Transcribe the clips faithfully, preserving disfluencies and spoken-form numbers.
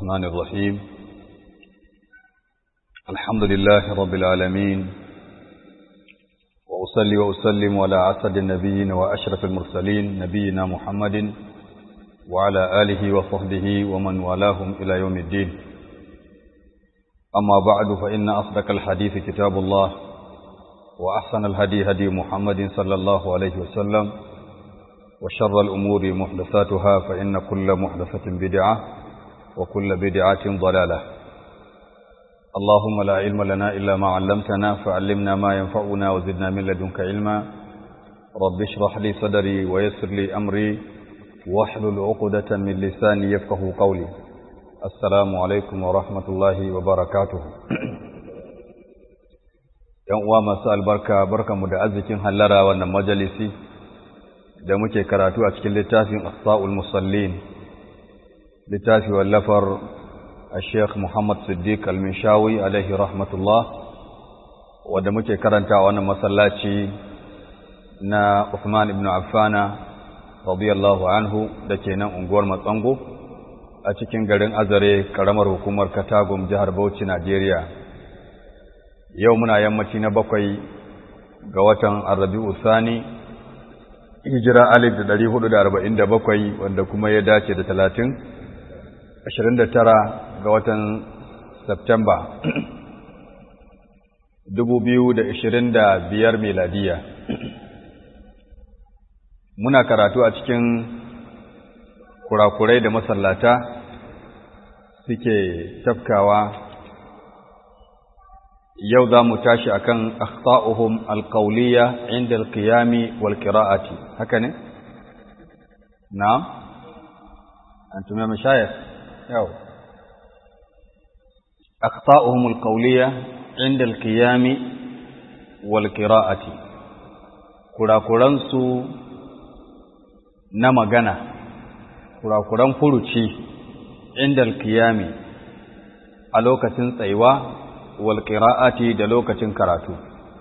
الرحمن الرحيم الحمد لله رب العالمين وأصلي وأسلم على أسعد النبيين وأشرف المرسلين نبينا محمد وعلى آله وصحبه ومن والاهم إلى يوم الدين أما بعد فإن أصدق الحديث كتاب الله وأحسن الهدي هدي محمد صلى الله عليه وسلم وشر الأمور محدثاتها فإن كل محدثة بدعة وكل بدعة ضلالة اللهم لا علم لنا إلا ما علمتنا فعلمنا ما ينفعنا وزدنا من لدنك علما رب اشرح لي صدري ويسر لي أمري واحلل عقدة من لساني يفقه قولي السلام عليكم ورحمة الله وبركاته ‘Yan uwa masu albarka, barka mu da arzikin hallara wannan majalisi da muke karatu a cikin littafin Asfa'ul Musallin, littafi wallafar a Sheikh Muhammad Siddiq Al-Minshawi alaihi rahmatullah, wadda muke karanta a wannan masallaci na Uthman ibn Affana radiyallahu anhu da ke nan unguwar Matsango a cikin garin Azare, karamar hukumar Katagum, jihar Bauchi, Najeriya. Yau muna yammaci na bakwai ga watan Arabi'u Sani, hijira alif da ɗari hudu da arba'in da bakwai, wanda kuma ya dace da talatin, ashirin da tara ga watan Septemba, dubu biyu da ashirin da biyar miladiya. Muna karatu a cikin kurakurai da masallata suke tafkawa. Yau za mu tashi a kan akhta'uhum alƙauliya inda alƙiyami wal ƙira'ati, haka ne? Na'am? An tume mashayar? Yau. Akhta'uhum alƙauliya inda alƙiyami wal ƙira'ati, kurakuransu na magana, kurakuran furuci inda alƙiyami a lokacin tsayuwa wal qira'ati da lokacin karatu.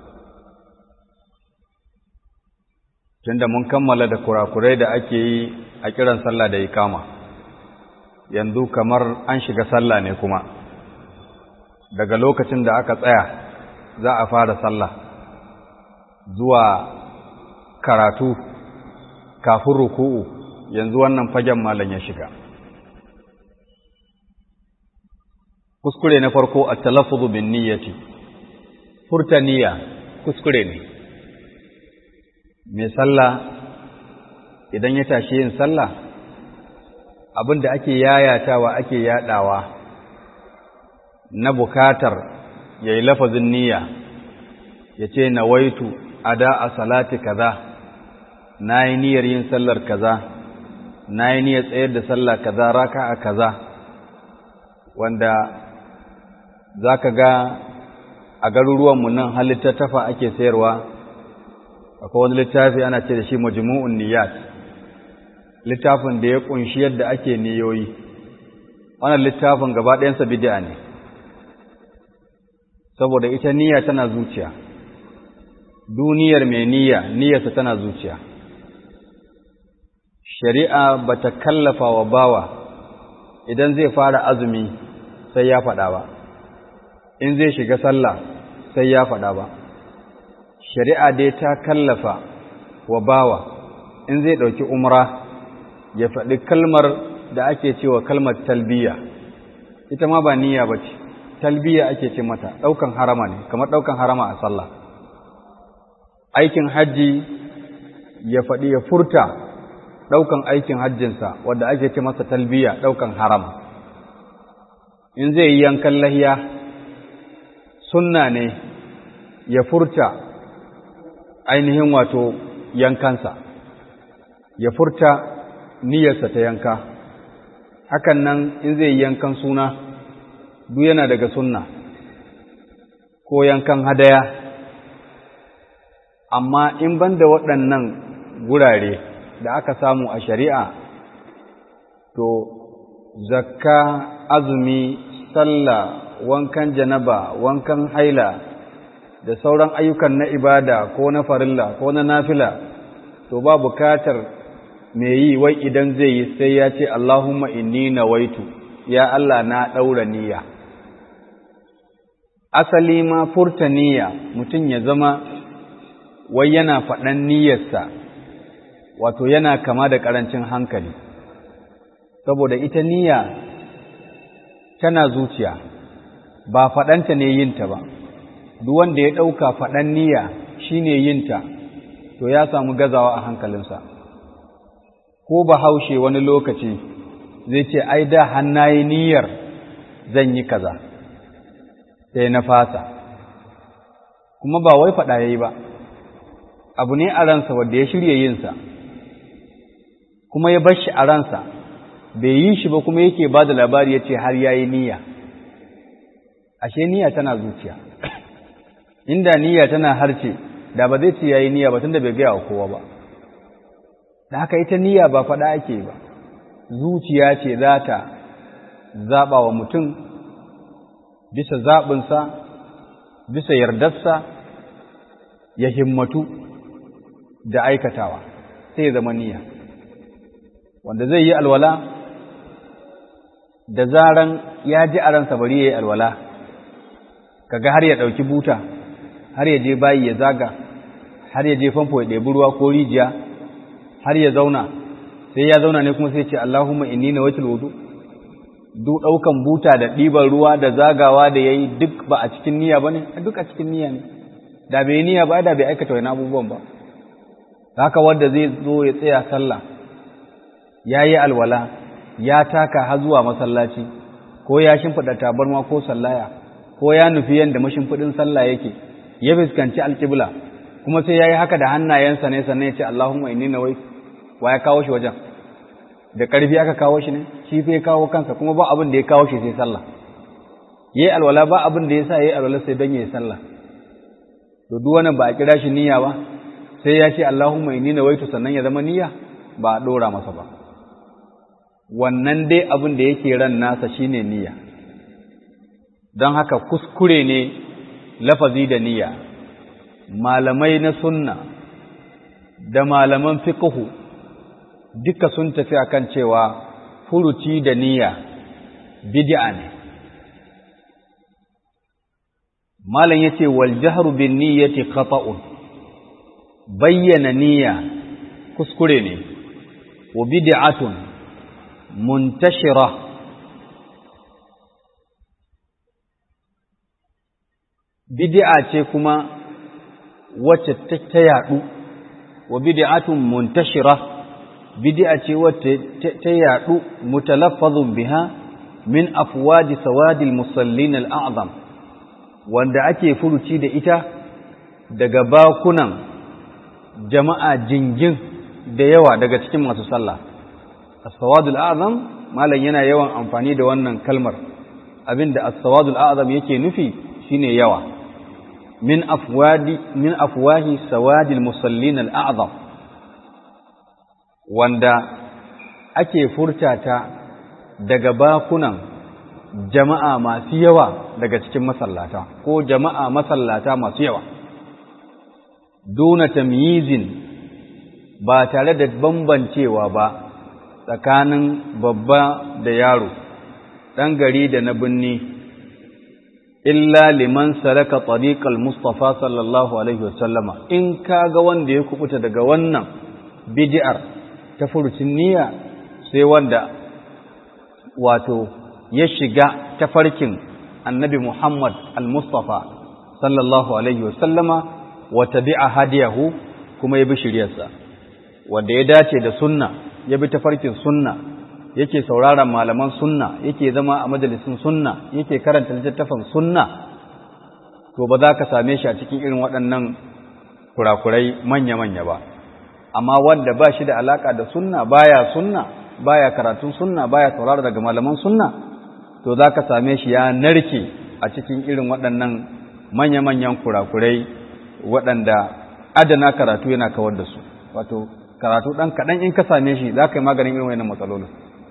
Tunda mun kammala da kurakurai da ake yi a kiran sallah da ikama, yanzu kamar an shiga sallah ne kuma daga lokacin da aka tsaya za a fara sallah zuwa karatu kafin ruku'u, yanzu wannan fagen malam ya shiga. Kuskure na farko a talaffuzu bin niyyati, furta niyya kuskure ne. Mai sallah idan ya tashi yin sallah, abinda ake yayatawa ake yadawa na bukatar yayi lafazin niyya, yace nawaitu ada a salati kaza, nayi niyyar yin sallar kaza, nayi niyyar tsayar da sallah kaza raka'a kaza, wanda za ka ga a garuruwanmu nan har littattafa ake sayarwa. Akwai wani littafi ana ce da shi majmu'un niyyat, littafin da ya kunshi yadda ake niyoyi. Wannan littafin gaba ɗayansa bid'a ne, saboda ita niyya tana zuciya, duniyar mai niyya niyyarsa tana zuciya. Shari'a bata kallafa wa bawa idan zai fara azumi sai ya faɗa ba, in zai shiga sallah sai ya faɗa ba. Shari'a dai ta kallafa wa bawa in zai ɗauki umra ya faɗi kalmar da ake cewa kalmar talbiya. Ita ma ba niyya ba ce, talbiya ake ce mata, ɗaukan harama ne, kamar ɗaukan harama a sallah. Aikin hajji ya faɗi ya furta ɗaukan aikin hajjinsa wadda ake ce masa talbiya, ɗaukan harama. In zai yi yankan lahiya, sunna ne ya furta ainihin wato yankansa, ya furta niyyarsa ta yanka. Hakan nan in zai yi yankan suna, duk yana daga sunna, ko yankan hadaya. Amma in banda waɗannan gurare da aka samu a shari'a, to zakka, azumi, sallah, wankan janaba, wankan haila da sauran ayyukan na ibada ko na farilla ko na nafila, to ba bukatar me yi wai idan zai yi sai ya ce Allahumma inni nawaitu ya Allah na ɗaura niyya. Asali ma furta niyya mutum ya zama wai yana faɗan niyyarsa, wato yana kama da ƙarancin hankali, saboda ita niyya tana zuciya, ba faɗanta ne yinta ba. Duk wanda ya ɗauka faɗan niyya shi ne yinta, to ya samu gazawa a hankalinsa. Ko Bahaushe wani lokaci zai ce, ai da hannaye niyyar zan yi kaza, sai na fasa. Kuma ba wai faɗa ya yi ba, abu ne a ransa wanda ya shirya yinsa, kuma ya bar shi a ransa, bai yi shi ba kuma yake ba da labari ya ce har ya yi niyya. Ashe niyya tana zuciya. Inda niyya tana harce, da ba zai ce ya yi niyya ba tunda bai gaya wa kowa ba. Da haka ita niyya ba faɗa ake ba, zuciya ce za ta zaɓa wa mutum bisa zaɓinsa, bisa yardarsa, ya himmatu da aikatawa, sai ya zama niyya. Wanda zai yi alwala, da zaran ya ji a ransa bari ya yi alwala, kaga har ya ɗauki buta, har ya je bayi ya zaga, har ya je famfo ya ɗebi ruwa ko rijiya, har ya zauna, sai ya zauna ne kuma sai ce Allahumma inni nawaitul wudu. Duk ɗaukan buta da ɗiban ruwa da zagawa da ya yi duk ba a cikin niyya ba ne? Duk a cikin niyya ne. Da bai niyya ba da bai aikata wani abubuwan ba. Haka wanda zai zo ya tsaya sallah, ya yi alwala, ya taka har zuwa masallaci, ko ya shimfiɗa tabarma ko sallaya, ko ya nufi yadda mashimfiɗin sallah yake, ya fuskanci alƙibla, kuma sai ya yi haka da hannayensa ne sannan ya ce Allahumma inni nawaitu. Wa ya kawo shi wajen? Da ƙarfi aka kawo shi ne? Shi sai kawo kansa, kuma ba abin da ya kawo shi sai sallah. Yayi alwala ba abin da ya sa yayi alwala sai dan yayi sallah. To duk wannan ba a kira shi niyya ba, sai ya ce Allahumma inni nawaitu sannan ya zama niyya, ba a dora masa ba. Wannan dai abin da yake ran nasa shine niyya. Don haka kuskure ne lafazi da niyya. Malamai na sunna da malaman fiqhu duka sun tafi akan cewa furuci da niyya bid'a ne. Malam yace wal jahru bin niyyati khata'un, bayyana niyya kuskure ne, wa bid'atun muntashira, bid'a ce kuma wacce ta yadu, wa bid'atun muntashira, bid'a ce wacce ta yadu mutalaffazun biha min afwadi sawadil musallin al'azam, wanda ake furuci da ita daga bakunan jama'a jingin da yawa daga cikin masu sallah. As-sawadul a'zam malam yana yawan amfani da wannan kalmar, abinda as-sawadul a'zam yake nufi shine yawa. min afwadi min afwahi sawadil musallin al'azam, wanda ake furtata daga bakunan jama'a masu yawa daga cikin masallata, ko jama'a masallata masu yawa, duna tamyizin, ba tare da bambancewa ba tsakanin babba da yaro, ɗan gari da na binni, illa liman salaka tariqal mustafa sallallahu alaihi wasallama. In kaga wanda ya kubuta daga wannan bid'ar ta furucin niyya, sai wanda wato ya shiga tafarkin annabi Muhammad al-Mustafa sallallahu alaihi wasallama wa tabi'a hadiyahu, kuma ya bi shiriyarsa, wanda ya dace da sunna, ya bi tafarkin sunna, yake sauraron malaman sunna, yake zama a majalisin sunna, yake karanta littattafan sunna, to ba za ka same shi a cikin irin waɗannan kurakurai manya-manya ba. Amma wanda ba shi da alaka da sunna, baya sunna, baya karatun sunna, baya saurara daga malaman sunna, to za ka same shi ya narke a cikin irin waɗannan manya-manyan kurakurai waɗanda adana karatu yana kawar da su. Wato karatu ɗan kaɗan in ka same shi za ka yi maganin irin wannan matsalolin.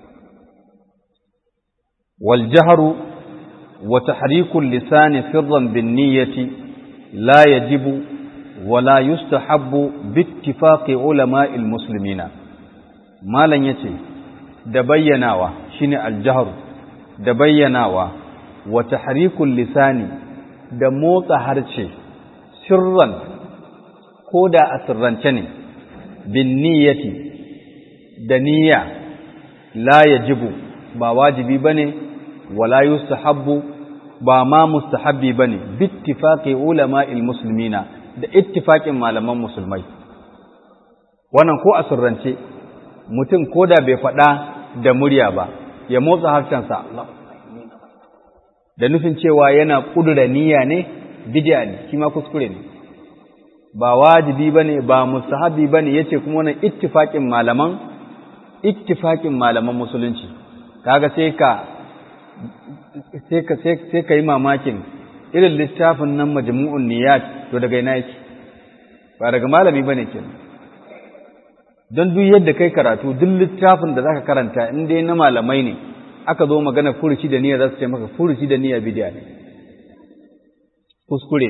wal jahru wa tahrikul lisani sirran bin niyyati la yajibu wa la yustahabbu bi ittifaqi ulama'il muslimina. Malan yace da bayyanawa shine al jahru, da bayyanawa wa tahrikul lisani da motsa harce sirran ko da a sirrance ne bin niyyati da niyya la yajibu ba wajibi bane wala yustahabbu ba ma mustahabbi bane bittifaqi ulama'il muslimina da ittifaqin malaman musulmai wannan ko a sirrance mutum ko da bai faɗa da murya ba ya motsa harshensa da nufin cewa yana ƙudura niyya ne bid'a ne shi ma kuskure ne ba wajibi bane ba mustahabi bane yace kuma wannan ittifaqin malaman ittifaqin malaman musulunci kaga sai ka sai ka sai ka yi mamakin irin littafin nan majmu'un niyyat to daga ina yake ba daga malami bane kenan don duk yadda kai karatu duk littafin da zaka karanta in dai na malamai ne aka zo magana furuci da niyya za su ce maka furuci da niyya bid'a ne kuskure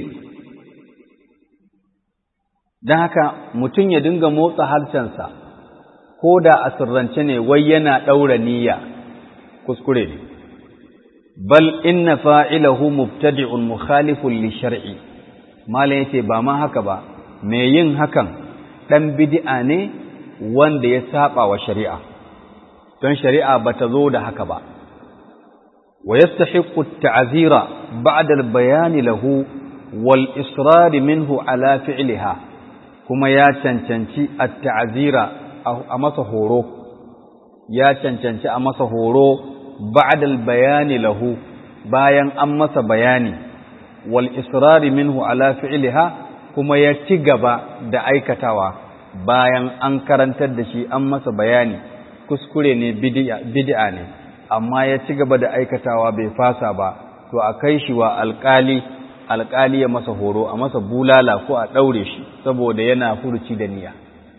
don haka mutum ya dinga motsa harshensa ko da a sirrance ne wai yana ɗaura niyya kuskure ne bal inna fa'ilahu mubtadi'un mukhalifun li shar'i malam yace ba ma haka ba me yin hakan dan bid'a ne wanda ya saba wa shari'a don shari'a bata zo da haka ba wa yastahiqqu at-ta'zira ba'da al-bayan lahu wal israr minhu ala fi'liha kuma ya cancanci at-ta'zira a masa horo ya cancanci a masa horo ba'da al-bayan lahu bayan an masa bayani wal israr minhu ala fi'liha kuma ya ci gaba da aikatawa bayan an karantar da shi an masa bayani kuskure ne bid'a ne amma ya ci gaba da aikatawa bai fasa ba to a kai shi wa alƙali alƙali ya masa horo a masa bulala ko a ɗaure shi saboda yana furuci da niyya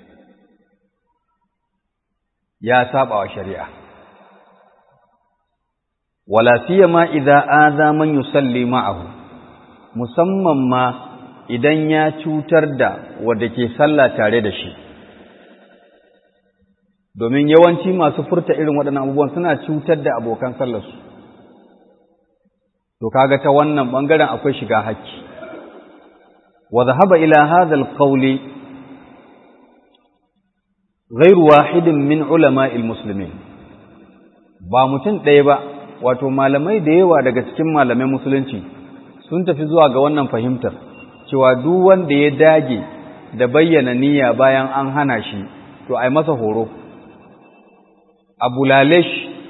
ya saba wa shari'a wala siyama idza adha man yusalli ma'ahu musamman ma idan ya cutar da wanda ke sallah tare da shi domin yawanci masu furta irin waɗannan abubuwan suna cutar da abokan sallarsu to kaga ta wannan bangaren akwai shiga hakki wa dhahaba ila hadha alqawli ghayr wahidin min ulama'il muslimin ba mutum ɗaya ba wato malamai da yawa daga cikin malamai musulunci sun tafi zuwa ga wannan fahimtar cewa duk wanda ya dage da bayyana niyya bayan an hana shi to ai masa horo abu lalesh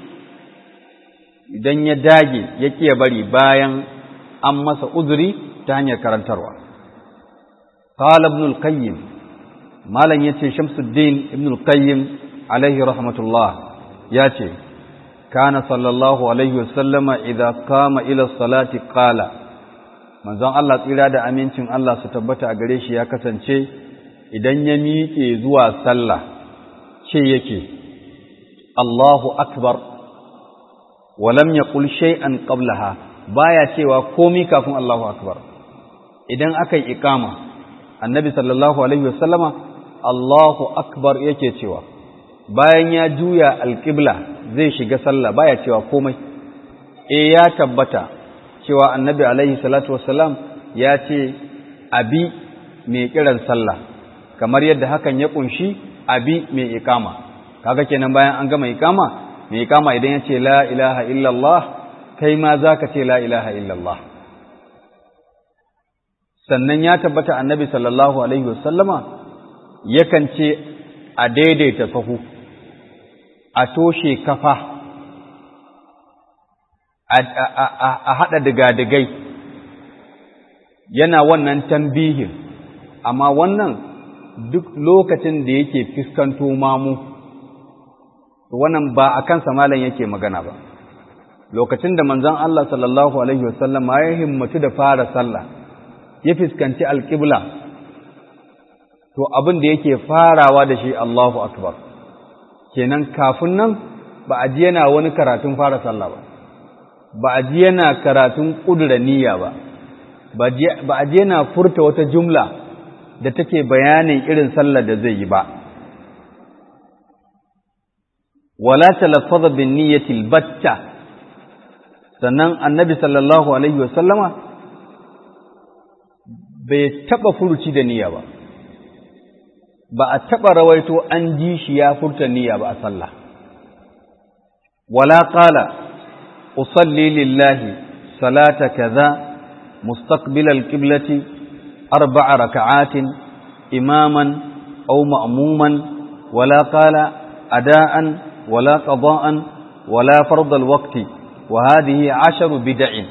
idan ya dage ya kiya bari bayan an masa uzuri ta hanyar karantarwa qala ibn al-qayyim malan yace shamsuddin ibn al-qayyim alaihi rahmatullah yace kana sallallahu alaihi wasallama idza qama ila salati qala manzon Allah tsira da amincin Allah su tabbata a gare shi ya kasance idan ya miƙe zuwa sallah ce yake Allahu akbar wa lam yaqul shay'an qablaha baya cewa komai kafin Allahu akbar idan akai iqama annabi sallallahu alaihi wasallama Allahu akbar yake cewa bayan ya juya alqibla zai shiga sallah baya cewa komai eh ya tabbata cewa annabi alaihi salatu wassalam ya ce abi mai kiran sallah kamar yadda hakan ya kunshi abi mai iqama kaga kenan bayan an gama iqama mai iqama idan ya ce la ilaha illallah kai ma zaka ce la ilaha illallah sannan ya tabbata annabi sallallahu alaihi wasallama yakan ce a daidaita sahu a toshe kafa a haɗa digadigai yana wannan tambihin amma wannan duk lokacin da yake fiskanto mamu wannan ba a kansa malam yake magana ba lokacin da manzon Allah sallallahu alaihi wasallam ya himmatu da fara sallah ya fiskanci alqibla to abin da yake farawa da shi Allahu akbar kenan kafin nan ba a ji yana wani karatun fara sallah ba ba a ji yana karatun ƙudura niyya ba ba a ji yana furta wata jumla da take bayanin irin sallar da zai yi ba wala talaffaza bin niyyati albatta sannan annabi sallallahu alaihi wasallama bai taɓa furuci da niyya ba, ba a taɓa rawaito an ji shi ya furta niyya ba a sallah. Wala qala usalli lillahi salata kaza mustaqbil al-qiblati arba'a raka'atin imaman aw ma'muman wala qala ada'an wala qada'an wala fard al-waqti wa hadhihi 'asharu bid'in.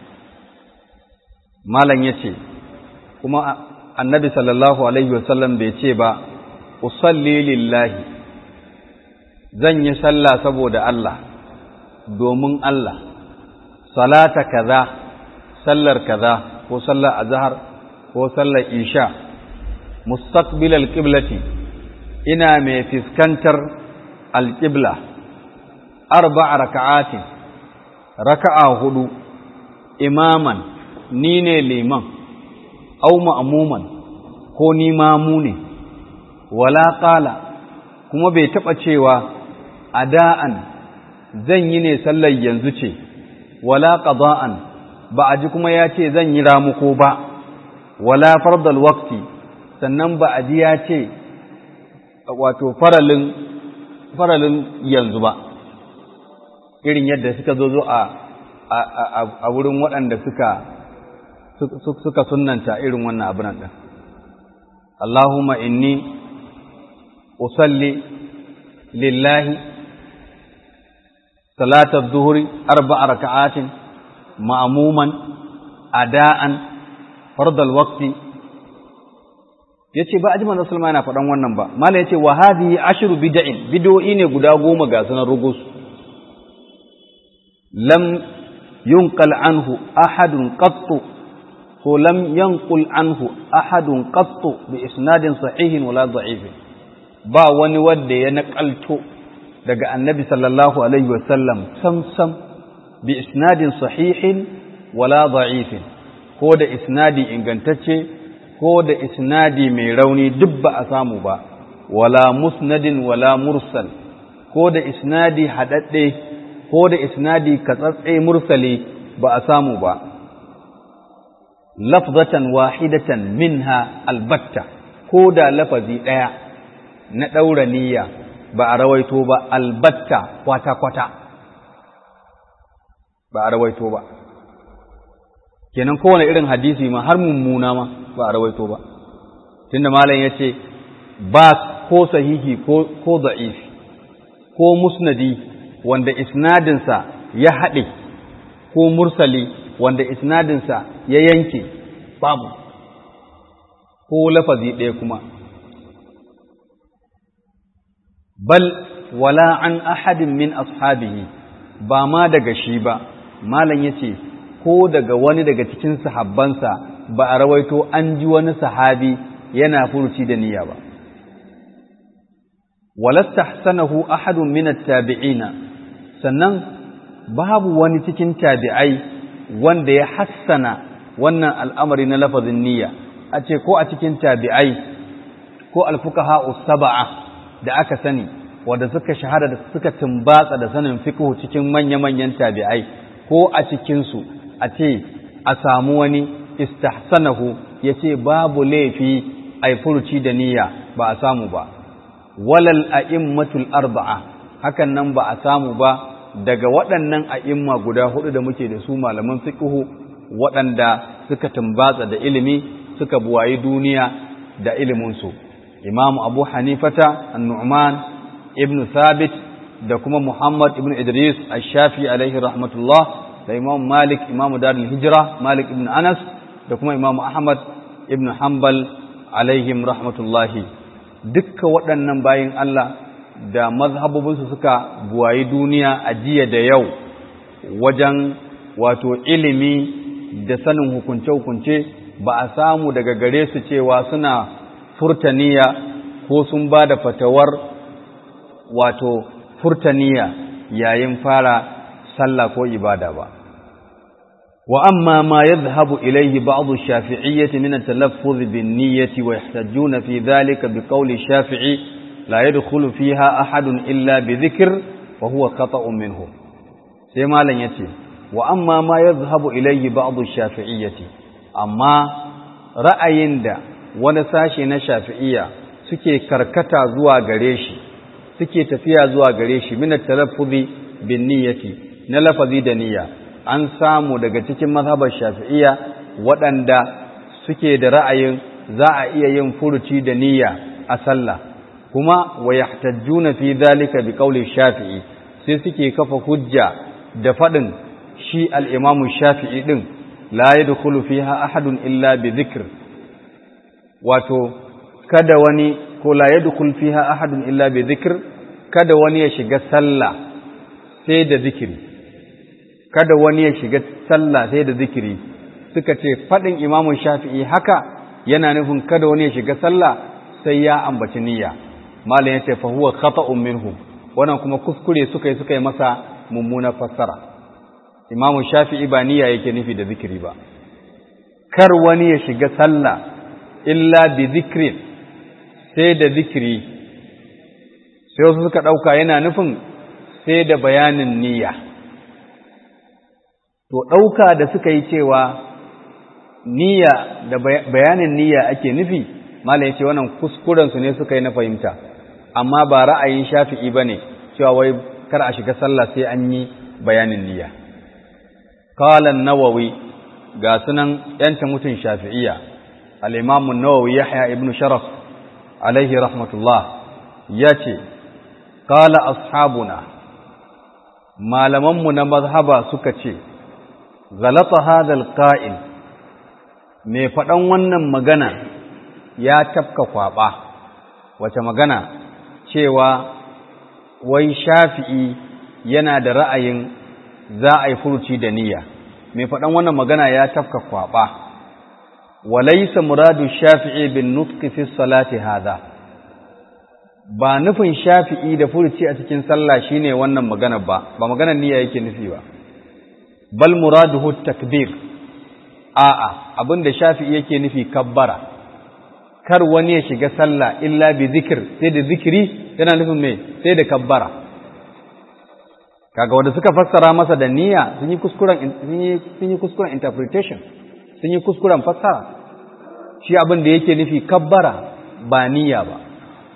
malan yace kuma annabi sallallahu alaihi wasallam bai ce ba usalli lillahi zan yi sallah saboda Allah domin Allah salata kaza sallar kaza ko sallar azhar ko sallar isha mustaqbil alqiblati ina mai fiskantar alqibla arba'a raka'atin raka'a hudu imaman ni ne liman au ma'muman ko ni mamu ne wala qala kuma bai taba cewa ada'an zan yi ne sallar yanzu ce wala qada'an ba a ji kuma ya ce zan yi ramuko ba wala fardal waqti sannan ba a ji ya ce wato faralin faralin yanzu ba irin yadda suka zo zo a a wurin waɗanda suka suka sunnanta irin wannan abin nan Allahumma inni usalli lillahi salata adh-dhuhri arba'a raka'atin ma'muman ada'an fardal waqti yace ba ajman rasul yana faɗan wannan ba mala yace wa hadhihi ashru bid'in bid'o'i ne guda goma ga sunan rugus lam yunqal anhu ahadun qattu ko lam yanqul anhu ahadun qattu bi isnadin sahihin wala da'ifin ba wani wanda ya nakalto daga annabi sallallahu alaihi wasallam sam sam bi isnadin sahihin wala da'ifin ko da isnadi ingantacce ko da isnadi mai rauni duk ba a samu ba wala musnadin wala mursal ko da isnadi hadadde ko da isnadi katsatse mursali ba a samu ba lafzatan wahidatan minha albatta ko da lafazi daya na daura niyya ba a rawaito ba albatta kwata kwata ba a rawaito ba kenan kowane irin hadisi ma har mummuna ma ba a rawaito ba tunda malam yace ba ko sahihi ko ko da'ifi ko musnadi wanda isnadinsa ya haɗe ko mursali wanda isnadinsa ya yanke babu ko lafazi ɗaya kuma bal wala an ahadin min ashabihi ba ma daga shi ba malam yace ko daga wani daga cikin sahabbansa ba a rawaito an ji wani sahabi yana furuci da niyya ba walastahsanahu ahadun min at-tabi'ina sannan babu wani cikin tabi'ai wanda ya hassana wannan al'amari na lafazin niyya a ce ko a cikin tabi'ai ko al-fuqaha us-sab'a da aka sani wanda suka shahara da suka tumbatsa da sanin fiqh cikin manya-manyan tabi'ai ko a cikin su a ce a samu wani istahsanahu yace babu laifi ai furuci da niyya ba a samu ba walal a'immatul arba'a hakan nan ba a samu ba daga waɗannan a'imma guda hudu da muke da su malaman fiqhu waɗanda suka tumbatsa da ilimi suka buwayi duniya da ilimin su Imam Abu Hanifata An-Nu'man ibn Thabit da kuma Muhammad ibn Idris Ash-Shafi alaihi rahmatullah da Imam Malik Imam Darul Hijra Malik ibn Anas da kuma Imam Ahmad ibn Hanbal alaihim rahmatullahi dukkan waɗannan bayin Allah da mazhabobinsu suka buwayi duniya a jiya da yau wajen wato ilimi da sanin hukunce-hukunce ba a samu daga gare su cewa suna furtaniya ko sun ba da fatawar wato furtaniya yayin fara sallah ko ibada ba. وأما ما يذهب إليه بعض الشافعية من التلفظ بالنية ويحتجون في ذلك بقول الشافعي لا يدخل فيها أحد إلا بذكر وهو خطأ منه سيما لن يتي wa amma ma yadhhabu ilayhi ba'd ash-shafi'iyyati amma ra'ayin da wani sashe na shafi'iyya suke karkata zuwa gare shi suke tafiya zuwa gare shi min at-talaffuzi bin niyyati na lafazi da niyya an samu daga cikin mazhabar shafi'iyya waɗanda suke da ra'ayin za a iya yin furuci da niyya a sallah kuma wa yahtajjuna fi dhalika bi qawli shafi'i sai suke kafa hujja da fadin shi al-imam shafi'i din la yadkhulu fiha ahadun illa bi dhikr wato kada wani ko la yadkhul fiha ahadun illa bi dhikr kada wani ya shiga sallah sai da zikiri kada wani ya shiga sallah sai da zikiri suka ce fadin imam shafi'i haka yana nufin kada wani ya shiga sallah sai ya ambaci niyya malam yace fa huwa khata'un minhum wannan kuma kuskure suka yi suka yi masa mummuna fassara imamu shafi'i ba niyya yake nufi da zikiri ba kar wani ya shiga sallah illa bi zikrin sai da zikiri sai wasu suka dauka yana nufin sai da bayanin niyya to dauka da suka yi cewa niyya da bayanin niyya ake nufi malam yace wannan kuskuren su ne suka yi na fahimta amma ba ra'ayin shafi'i bane cewa wai kar a shiga sallah sai an yi bayanin niyya qala an-nawawi ga sunan yanta mutun shafi'iyya al-imam an-nawawi yahya ibn sharaf alaihi rahmatullah yace qala ashabuna malaman mu na mazhaba suka ce zalata hadha al-qa'il me fadan wannan magana ya tafka kwaba wace magana cewa wai shafi'i yana da ra'ayin za a yi furuci da niyya mai faɗan wannan magana ya tafka kwaba walaysa muradu shafi'i bin nutqi fi salati hadha ba nufin shafi'i da furuci a cikin sallah shine wannan magana ba ba maganar niyya yake nufi ba bal muraduhu takbir a'a abinda shafi'i yake nufi kabbara kar wani ya shiga sallah illa bi zikir sai da zikiri yana nufin me sai da kabbara kaga wanda suka fassara masa da niyya sun yi kuskuren sun yi sun yi kuskuren interpretation sun yi kuskuren fassara shi abin da yake nufi kabbara ba niyya ba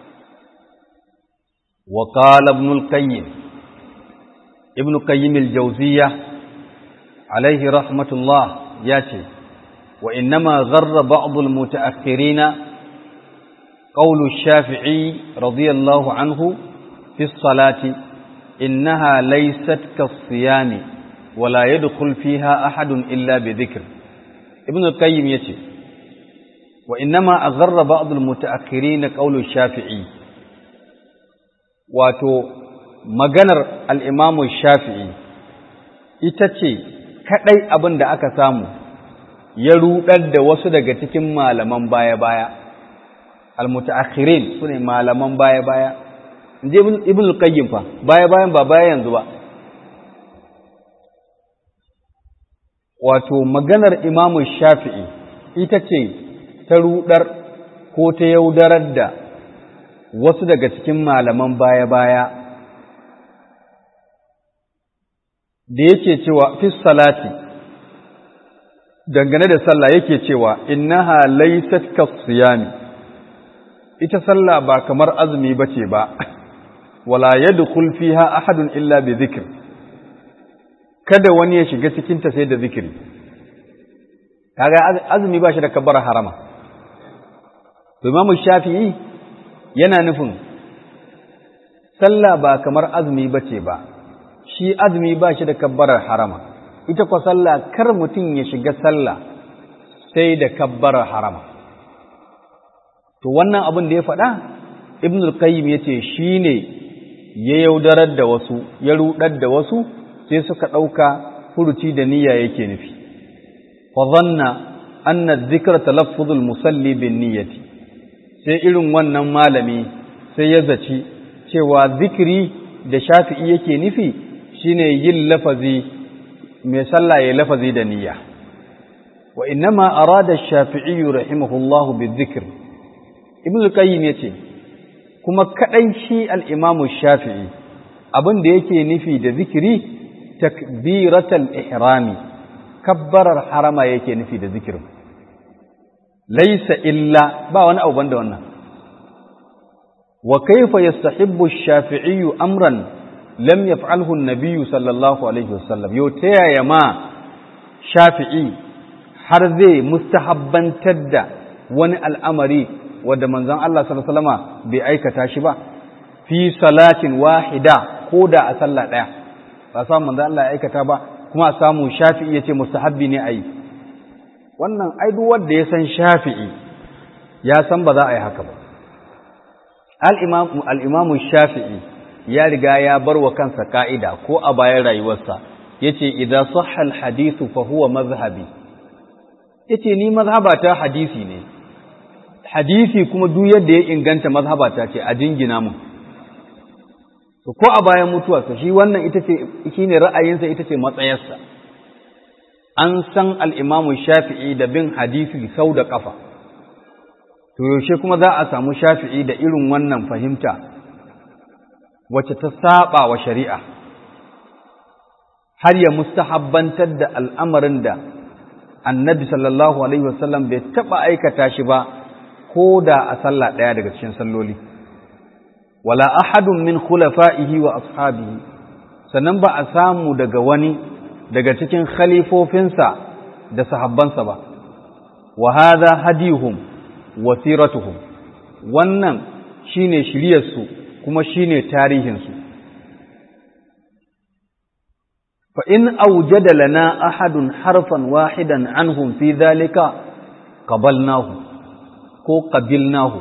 wa qala ibn al-qayyim ibn qayyim al-jawziyya alayhi rahmatullah yace wa innama gharra ba'd al-muta'akhirina قول الشافعي رضي الله عنه في الصلاة إنها ليست كالصيام ولا يدخل فيها أحد إلا بذكر ابن القيم يتي وإنما أغر بعض المتأخرين قول الشافعي واتو مغنر الإمام الشافعي itace kadai abin da aka samu ya rudar da wasu daga cikin malaman baya-baya al-mutaakhirin sune malaman baya-baya inje ibn al-qayyim fa baya-bayan ba baya yanzu ba wato maganar imam shafi'i ita ce ta rudar ko ta yaudarar da wasu daga cikin malaman baya-baya da yake cewa fi salati dangane da sallah yake cewa innaha laysat kas-siyami ita sallah ba kamar azumi bace ba wala yadkhul fiha ahadun illa bi dhikr kada wani ya shiga cikin ta sai da zikiri kaga azumi ba shi da kabbara harama to Imam Shafi'i yana nufin sallah ba kamar azumi bace ba shi azumi ba shi da kabbarar harama ita kwa sallah kar mutum ya shiga sallah sai da kabbarar harama to wannan abin da ya faɗa Ibn al-Qayyim yace shine ya yaudarar da wasu ya rudar da wasu sai suka dauka furuci da niyya yake nufi fa dhanna anna dhikra talaffuz al-musalli bin niyyati sai irin wannan malami sai ya zaci cewa zikiri da Shafi'i yake nufi shine yin lafazi mai sallah ya lafazi da niyya wa innama arada ash-Shafi'i rahimahullahu bi-dhikr Ibn al-Qayyim yace kuma kadai shi al-Imam Shafi'i abin da yake nufi da zikiri takbiratal ihrami kabbarar harama yake nufi da zikirin laysa illa ba wani abu banda wannan wa kayfa yastahibbu ash-shafi'i amran lam yaf'alhu an-nabiy sallallahu alaihi wasallam yo tayaya ma shafi'i har zai mustahabbantar da wani al'amari wanda manzon Allah sallallahu alaihi wasallama bai aikata shi ba fi salatin wahida ko da a sallah daya ba samu manzon Allah ya aikata ba kuma a samu shafi'i yace mustahabbi ne ayi wannan ai duk wanda ya san shafi'i ya san ba za a yi haka ba al-imam al-imam shafi'i ya riga ya bar wa kansa ka'ida ko a bayan rayuwarsa yace idza sahha al-hadithu fa huwa madhhabi yace ni mazhabata hadisi ne hadisi kuma duk yadda ya inganta mazhabata ce a jingina mu to ko a bayan mutuwarsa shi wannan ita ce shine ra'ayinsa ita ce matsayarsa an san al-Imam Shafi'i da bin hadisi sau da kafa to yaushe kuma za a samu Shafi'i da irin wannan fahimta wacce ta saba wa shari'a har ya mustahabbantar da al'amarin da annabi sallallahu alaihi wasallam bai taba aikata shi ba ko da a sallah ɗaya daga cikin salloli wala ahadun min khulafa'ihi wa ashabihi sannan ba a samu daga wani daga cikin khalifofinsa da sahabbansa ba wa hadha hadihum wa siratuhum wannan shine shiriyarsu kuma shine tarihinsu fa in awjada lana ahadun harfan wahidan anhum fi dhalika qabalnahu ko qabilnahu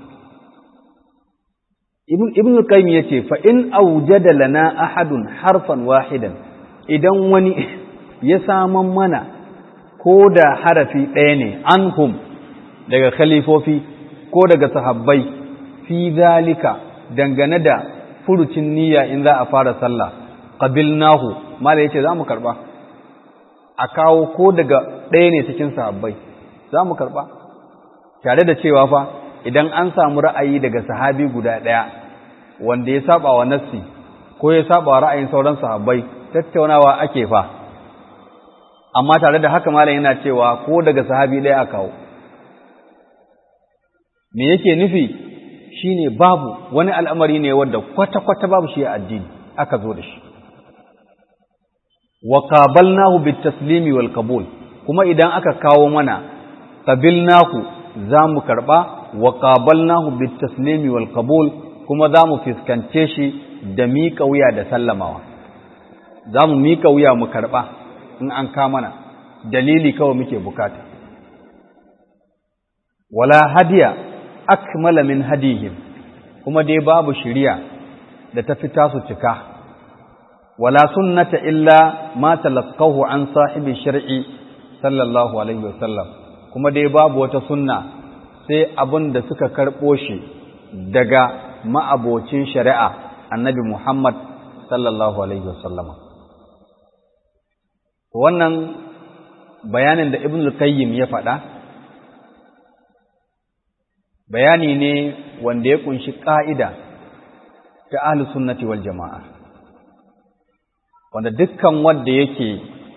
ibn ibn qayyim yace fa in awjada lana ahadun harfan wahidan idan wani ya saman mana ko da harafi ɗaya ne anhum daga khalifofi ko daga sahabbai fi zalika dangane da furucin niyya in za a fara sallah qabilnahu mala yace za mu karba a kawo ko daga ɗaya ne cikin sahabbai za mu karba tare da cewa fa idan an samu ra'ayi daga sahabi guda ɗaya wanda ya saba wa nassi ko ya saba wa ra'ayin sauran sahabbai tattaunawa ake fa amma tare da haka malam yana cewa ko daga sahabi ɗaya a kawo me yake nufi shine babu wani al'amari ne wanda kwata-kwata babu shi a addini aka zo da shi wa qabalnahu bitaslimi wal qabul kuma idan aka kawo mana qabilnahu zamu karba wa qabalnahu bitaslimi wal qabul kuma zamu fiskance shi da miƙa wuya da sallamawa zamu miƙa wuya mu karba in an ka mana dalili kawai muke bukata wala hadiya akmala min hadihim kuma dai babu shiriya da ta fita su cika wala sunnata illa ma talaqahu an sahibi shar'i sallallahu alaihi wasallam kuma dai babu wata sunna sai abin da suka karbo shi daga ma'abocin shari'a annabi Muhammad sallallahu alaihi wasallam wannan bayanin da ibn al-qayyim ya faɗa bayani ne wanda ya kunshi ƙa'ida ta ahlus sunnati wal jama'a wanda dukkan wanda yake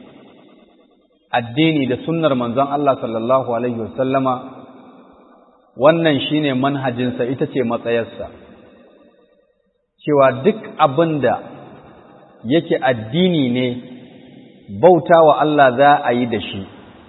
addini da sunnar manzon Allah sallallahu alaihi wasallama wannan shine manhajinsa ita ce matsayarsa cewa duk abinda yake addini ne bautawa Allah za a yi da shi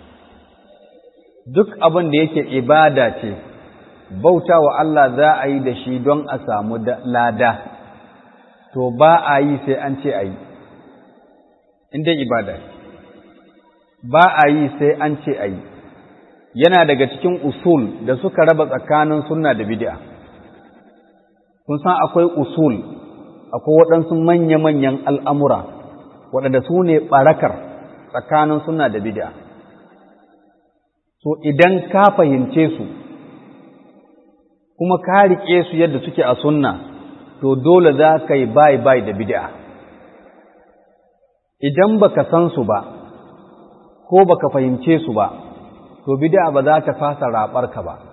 duk abin da yake ibada ce bauta wa Allah za a yi da shi don a samu lada, to ba a yi sai an ce a yi, inda ibada, ba a yi sai an ce a yi, yana daga cikin usul da suka raba tsakanin sunna da bid'a. Kun san akwai usul, akwai waɗansu manya-manyan al'amura, waɗanda su ne ɓarakar tsakanin sunna da bid'a. So idan ka fahimce su, kuma ka riƙe su yadda suke a sunna to dole za ka yi bai-bai da bid'a. Idan baka san su ba ko baka fahimce su ba to bid'a ba za ta fasa raɓar ka ba.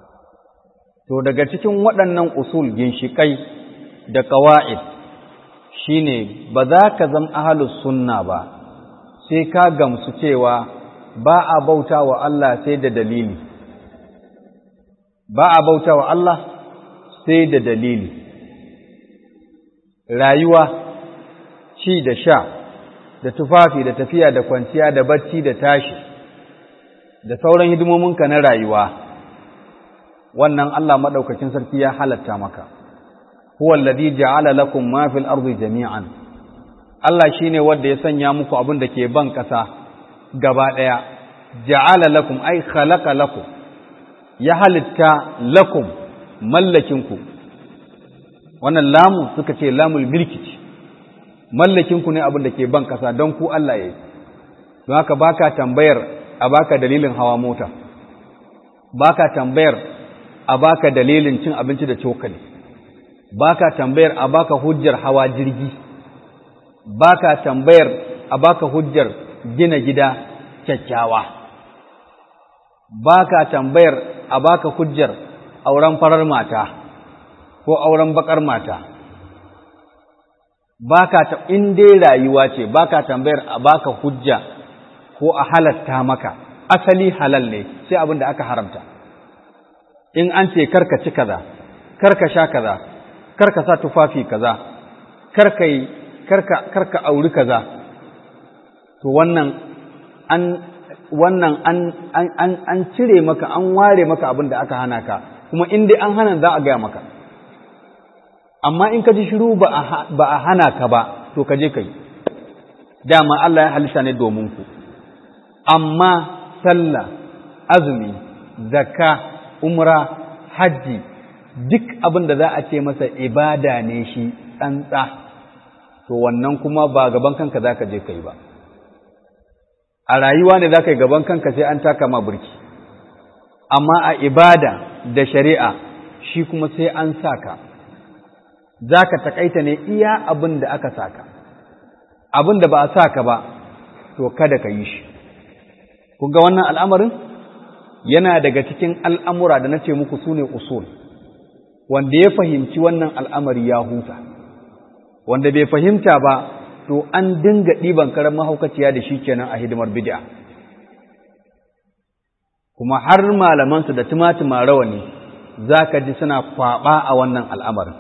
To daga cikin waɗannan usul ginshiƙai da ƙawa'id shine ba za ka zama ahlus sunna ba sai ka gamsu cewa ba a bauta wa Allah sai da dalili ba a bauta wa Allah sai da dalili rayuwa ci da sha da tufafi da tafiya da kwanciya da bacci da tashi da sauran hidimominka na rayuwa wannan Allah madaukakin sarki ya halatta maka huwa alladhi ja'ala lakum ma fil ardi jami'an Allah shine wanda ya sanya muku abin da ke ban kasa gaba daya ja'ala lakum ay khalaqa lakum ya halitta lakum mallakinku wannan lamu suka ce lamul milki ce mallakinku ne abin da ke ban kasa don ku Allah ya yi don haka baka tambayar a baka dalilin hawa mota baka tambayar a baka dalilin cin abinci da cokali baka tambayar a baka hujjar hawa jirgi baka tambayar a baka hujjar gina gida kyakkyawa baka tambayar a baka hujjar auren farar mata ko auren bakar mata baka ta in dai rayuwa ce baka tambayar a baka hujja ko a halatta maka asali halal ne sai abin da aka haramta in an ce karka ci kaza karka sha kaza karka sa tufafi kaza karka yi karka karka auri kaza to wannan an wannan an an an cire maka an ware maka abin da aka hana ka kuma in dai an hana za a gaya maka amma in ka ji shiru ba a hana ka ba to ka je ka yi dama Allah ya halitta ne domin ku amma sallah azumi zakka umra hajji duk abin da za a ce masa ibada ne shi tsantsa to wannan kuma ba gaban kanka za ka je ka yi ba a rayuwa ne za ka yi gaban kanka sai an taka ma burki amma a ibada da shari'a shi kuma sai an saka za ka taƙaita ne iya abin da aka saka abin da ba a saka ba to kada ka yi shi kun ga wannan al'amarin yana daga cikin al'amura da na ce muku su ne usul wanda ya fahimci wannan al'amari ya huta wanda bai fahimta ba to an dinga ɗiban karan mahaukaciya da shi kenan a hidimar bid'a kuma har malamansu da tumatima rawani za ka ji suna kwaɓa a wannan al'amarin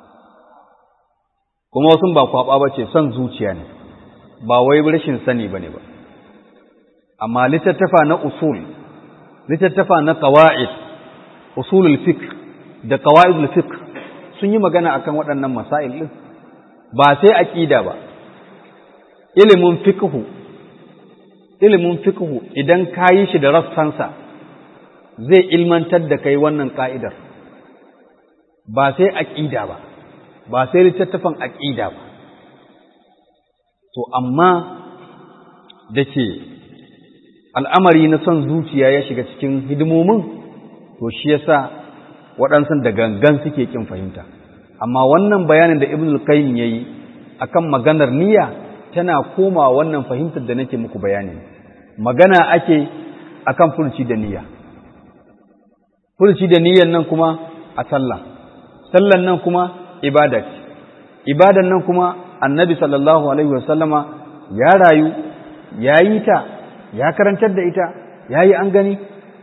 kuma wasu ba kwaɓa ba ce son zuciya ne ba wai rashin sani ba ne ba amma littattafa na usul littattafa na qawa'id usulul fiqh da qawa'idul fiqh sun yi magana akan waɗannan masail din ba sai aqida ba ilimin fiqhu ilimin fiqhu idan kayi shi da rassansa zai ilmantar da kai wannan ka'idar ba sai aqida ba ba sai littattafan aqida ba to amma dake al'amari na son zuciya ya shiga cikin hidimomin to shi yasa waɗansu da gangan suke kin fahimta amma wannan bayanin da Ibn al-Qayyim yayi akan maganar niyya tana koma wannan fahimtar da nake muku bayani magana ake akan furuci da niyya furuci da niyyan nan kuma a sallah sallan nan kuma ibada ce ibadan nan kuma annabi sallallahu alaihi wasallama ya rayu ya yi ta ya karantar da ita ya yi an gani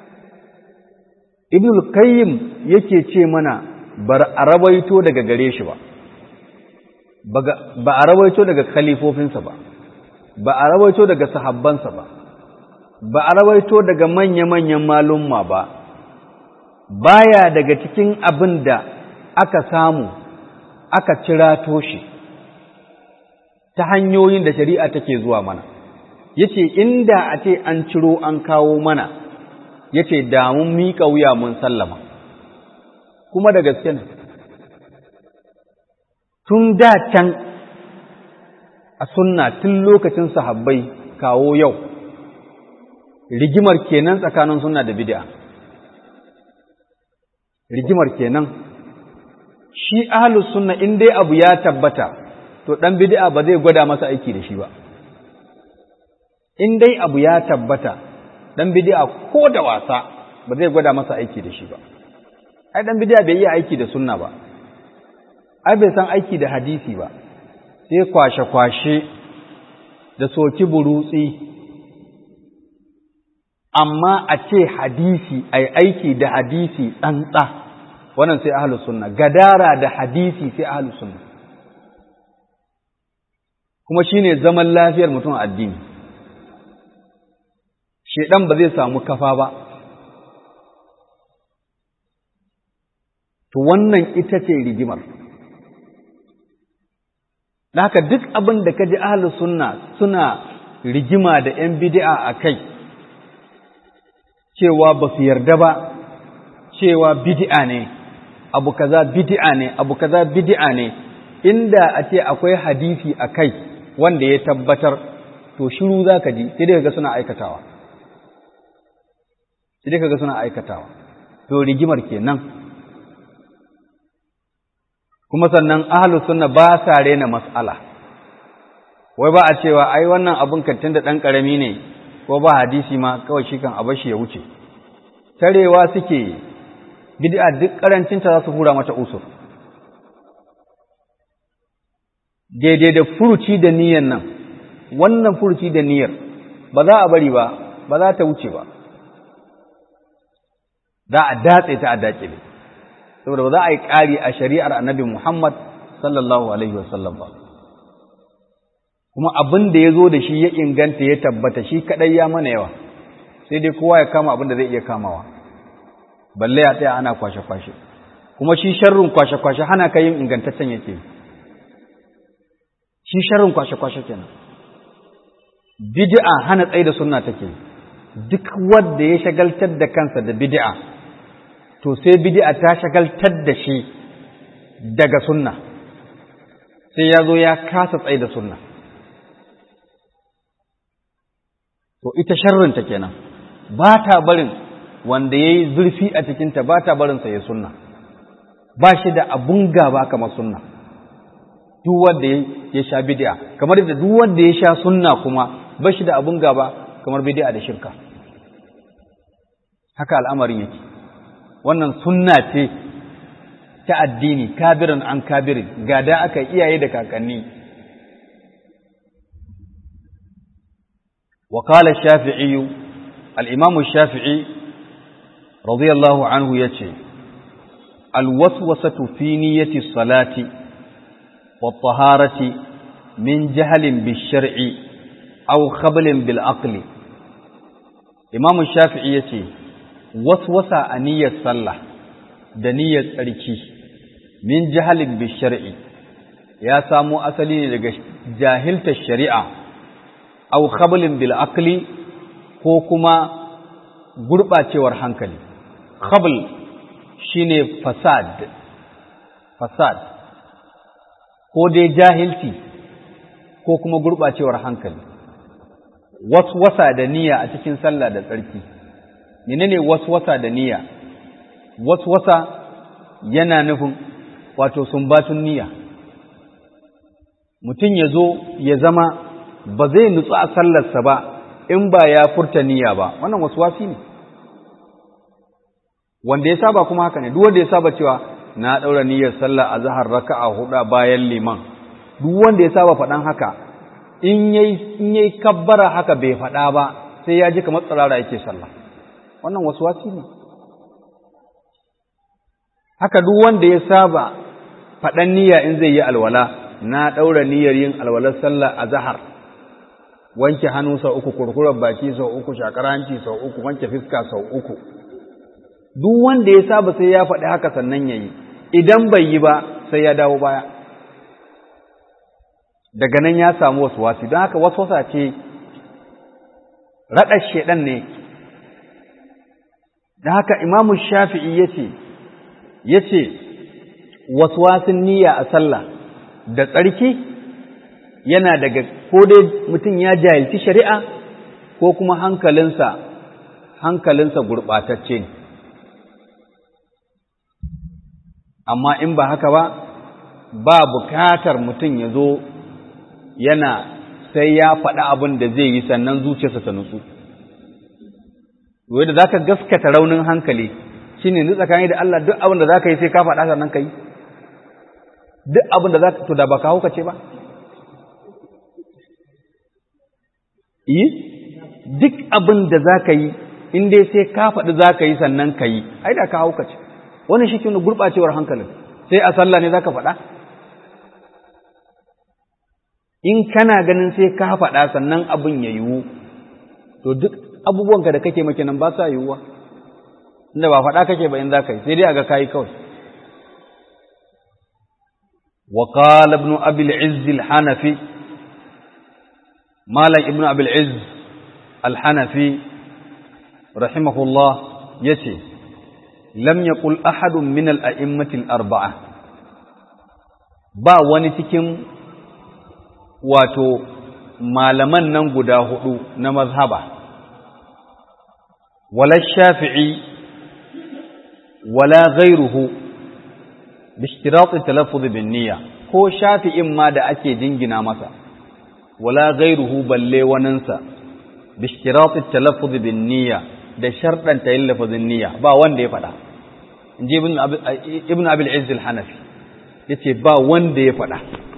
Ibn al-Qayyim yake ce mana bar a rawaito daga gare shi ba ba a rawaito daga khalifofinsa ba ba a rawaito daga sahabbansa ba ba a rawaito daga manya-manyan malumma ba baya daga cikin abin da aka samu aka cirato shi ta hanyoyin da shari'a take zuwa mana yace inda a ce an ciro an kawo mana yace da mun miƙa wuya mun sallama kuma da gaske ne tun da can a sunna tun lokacin sahabbai kawo yau rigimar kenan tsakanin sunna da bid'a rigimar kenan shi ahlus sunna in dai abu ya tabbata to dan bid'a ba zai gwada masa aiki da shi ba in dai abu ya tabbata dan bid'a ko da wasa ba zai gwada masa aiki da shi ba ai dan bid'a bai yi aiki da sunna ba ai bai san aiki da hadisi ba sai kwashe-kwashe da soki burutsi, amma a ce hadisi, ai aiki da hadisi tsantsa, wannan sai ahlus sunna, gadara da hadisi sai ahlus sunna. Kuma shine zaman lafiyar mutum addini. Shedan ba zai samu kafa ba. To wannan ita ce rigimar. Da haka duk abin da kaji ahlus sunna suna rigima da ‘yan bid'a a kai, cewa ba su yarda ba, cewa bid'a ne, abu kaza bid'a ne, abu kaza bid'a ne, inda a ce akwai hadisi a kai wanda ya tabbatar, to shiru za ka ji, sai dai kaga suna aikatawa. Sai dai kaga suna aikatawa. To rigimar kenan. Kuma sannan ahlus sunna ba sa rena mas'ala. Wai ba a cewa ai wannan abun kantin da ɗan ƙarami ne, ko ba hadisi ma kawai shi kan abashi ya wuce. Tarewa suke bid'a duk karancinta za su hura mata usur. Daidai da furuci da niyyar nan, wannan furuci da niyyar ba za a bari ba, ba za ta wuce ba. Za a datse ta a dakile. Saboda ba za a yi ƙari a shari'ar Annabi Muhammad sallallahu alaihi wasallam ba. Kuma abin da ya zo da shi ya inganta ya tabbata shi kaɗai ya mana yawa, sai dai kowa ya kama abin da zai iya kamawa. Balle ya tsaya ana kwashe-kwashe. Kuma shi sharrin kwashe-kwashe hana ka yin ingantaccen yake. Shi sharrin kwashe-kwashe kenan. Bid'a hana tsaye da sunna take. Duk wanda ya shagaltar da kansa da bid'a, to sai bid'a ta shagaltar da shi daga sunna. Sai ya zo ya kasa tsaye da sunna. To ita sharrinta kenan, ba ta barin wanda ya yi zurfi a cikinta ba ta barinsa ya sunna, ba shi da abun gaba kamar sunna, duk wanda ya sha bid'a, kamar da duk wanda ya sha sunna kuma ba shi da abun gaba kamar bid'a da shirka. Haka al'amarin yake, wannan sunna ce ta addini, kabirin an kabirin, gada aka iyaye da kakanni. وقال الشافعي الإمام الشافعي رضي الله عنه يتي الوسوسة في نية الصلاة والطهارة من جهل بالشرع أو خبل بالعقل. إمام الشافعي يتي وسوسة أنية الصلاة دنية أريكي من جهل بالشرع يا سامو أسلين جاهلت الشريعة au khablin bil aqli ko kuma gurbacewar hankali. Khabl shine fasad, fasad ko dai jahilci ko kuma gurbacewar hankali. Waswasa da niyya a cikin sallah da tsarki. Menene waswasa da niyya? Waswasa yana nufin wato sumbatun niyya. Mutum ya zo ya zama ba zai nutsu a sallarsa ba in ba ya furta niyya ba, wannan waswasi ne. Wanda ya saba kuma haka ne, duk wanda ya saba cewa na daura niyyar sallah a zahar raka'a huɗu bayan liman, duk wanda ya saba faɗan haka in yayi in yayi kabbara haka bai faɗa ba sai ya ji kamar tsarara yake sallah, wannan waswasi ne. Haka duk wanda ya saba faɗan niyya in zai yi alwala, na daura niyyar yin alwalar sallah a zahar, wanke hannu sau uku, kurkurar baki sau uku, shakar hanci sau uku, wanke fiska sau uku. Duk wanda ya saba sai ya faɗi haka sannan ya yi, idan bai yi ba sai ya dawo baya. Daga nan ya samu wasu wasi, don haka wasu wasa ce raɗar shaɗan ne. Don haka Imamu Shafi'i ya ce, ya ce, wasu wasin niyya a sallah da tsarki yana daga ko dai mutum ya jahilci shari'a ko kuma hankalinsa hankalinsa gurɓatacce ne. Amma in ba haka ba, ba bukatar mutum ya zo yana sai ya faɗi abin da zai yi sannan zuciyarsa ta nutsu. Wai da za ka gaskata raunin hankali shi ne nutsa tsakani da Allah, duk abin da za ka yi sai ka faɗa sannan ka yi. Duk abin da za ka to da ba ka hauka ce ba. yi duk abin da za ka yi in dai sai ka faɗi za ka yi sannan ka yi ai da ka haukace wani shi kinu gurɓacewar hankalin sai a sallah ne za ka faɗa in kana ganin sai ka faɗa sannan abin ya yiwu to duk abubuwanka da kake maki nan ba sa yiwuwa inda ba faɗa kake ba in za ka yi sai dai a ga kayi kawai wa qala ibn abi al-izz al-hanafi malam ibn abi al-izz al-hanafi rahimahullah yace lam yaqul ahadun min al-a'immati al-arba'a ba wani cikin wato malaman nan guda hudu na mazhaba wala shafi'i wala ghayruhu bi ishtirat at-talaffuz bin niyya ko shafi'in ma da ake jingina masa wala ghayruhu balle waninsa bi ishtirat at-talaffuz bin niyya da sharɗan tayin lafazin niyya ba wanda ya faɗa inji ibn ibn abi al-izz al-hanafi yace ba wanda ya faɗa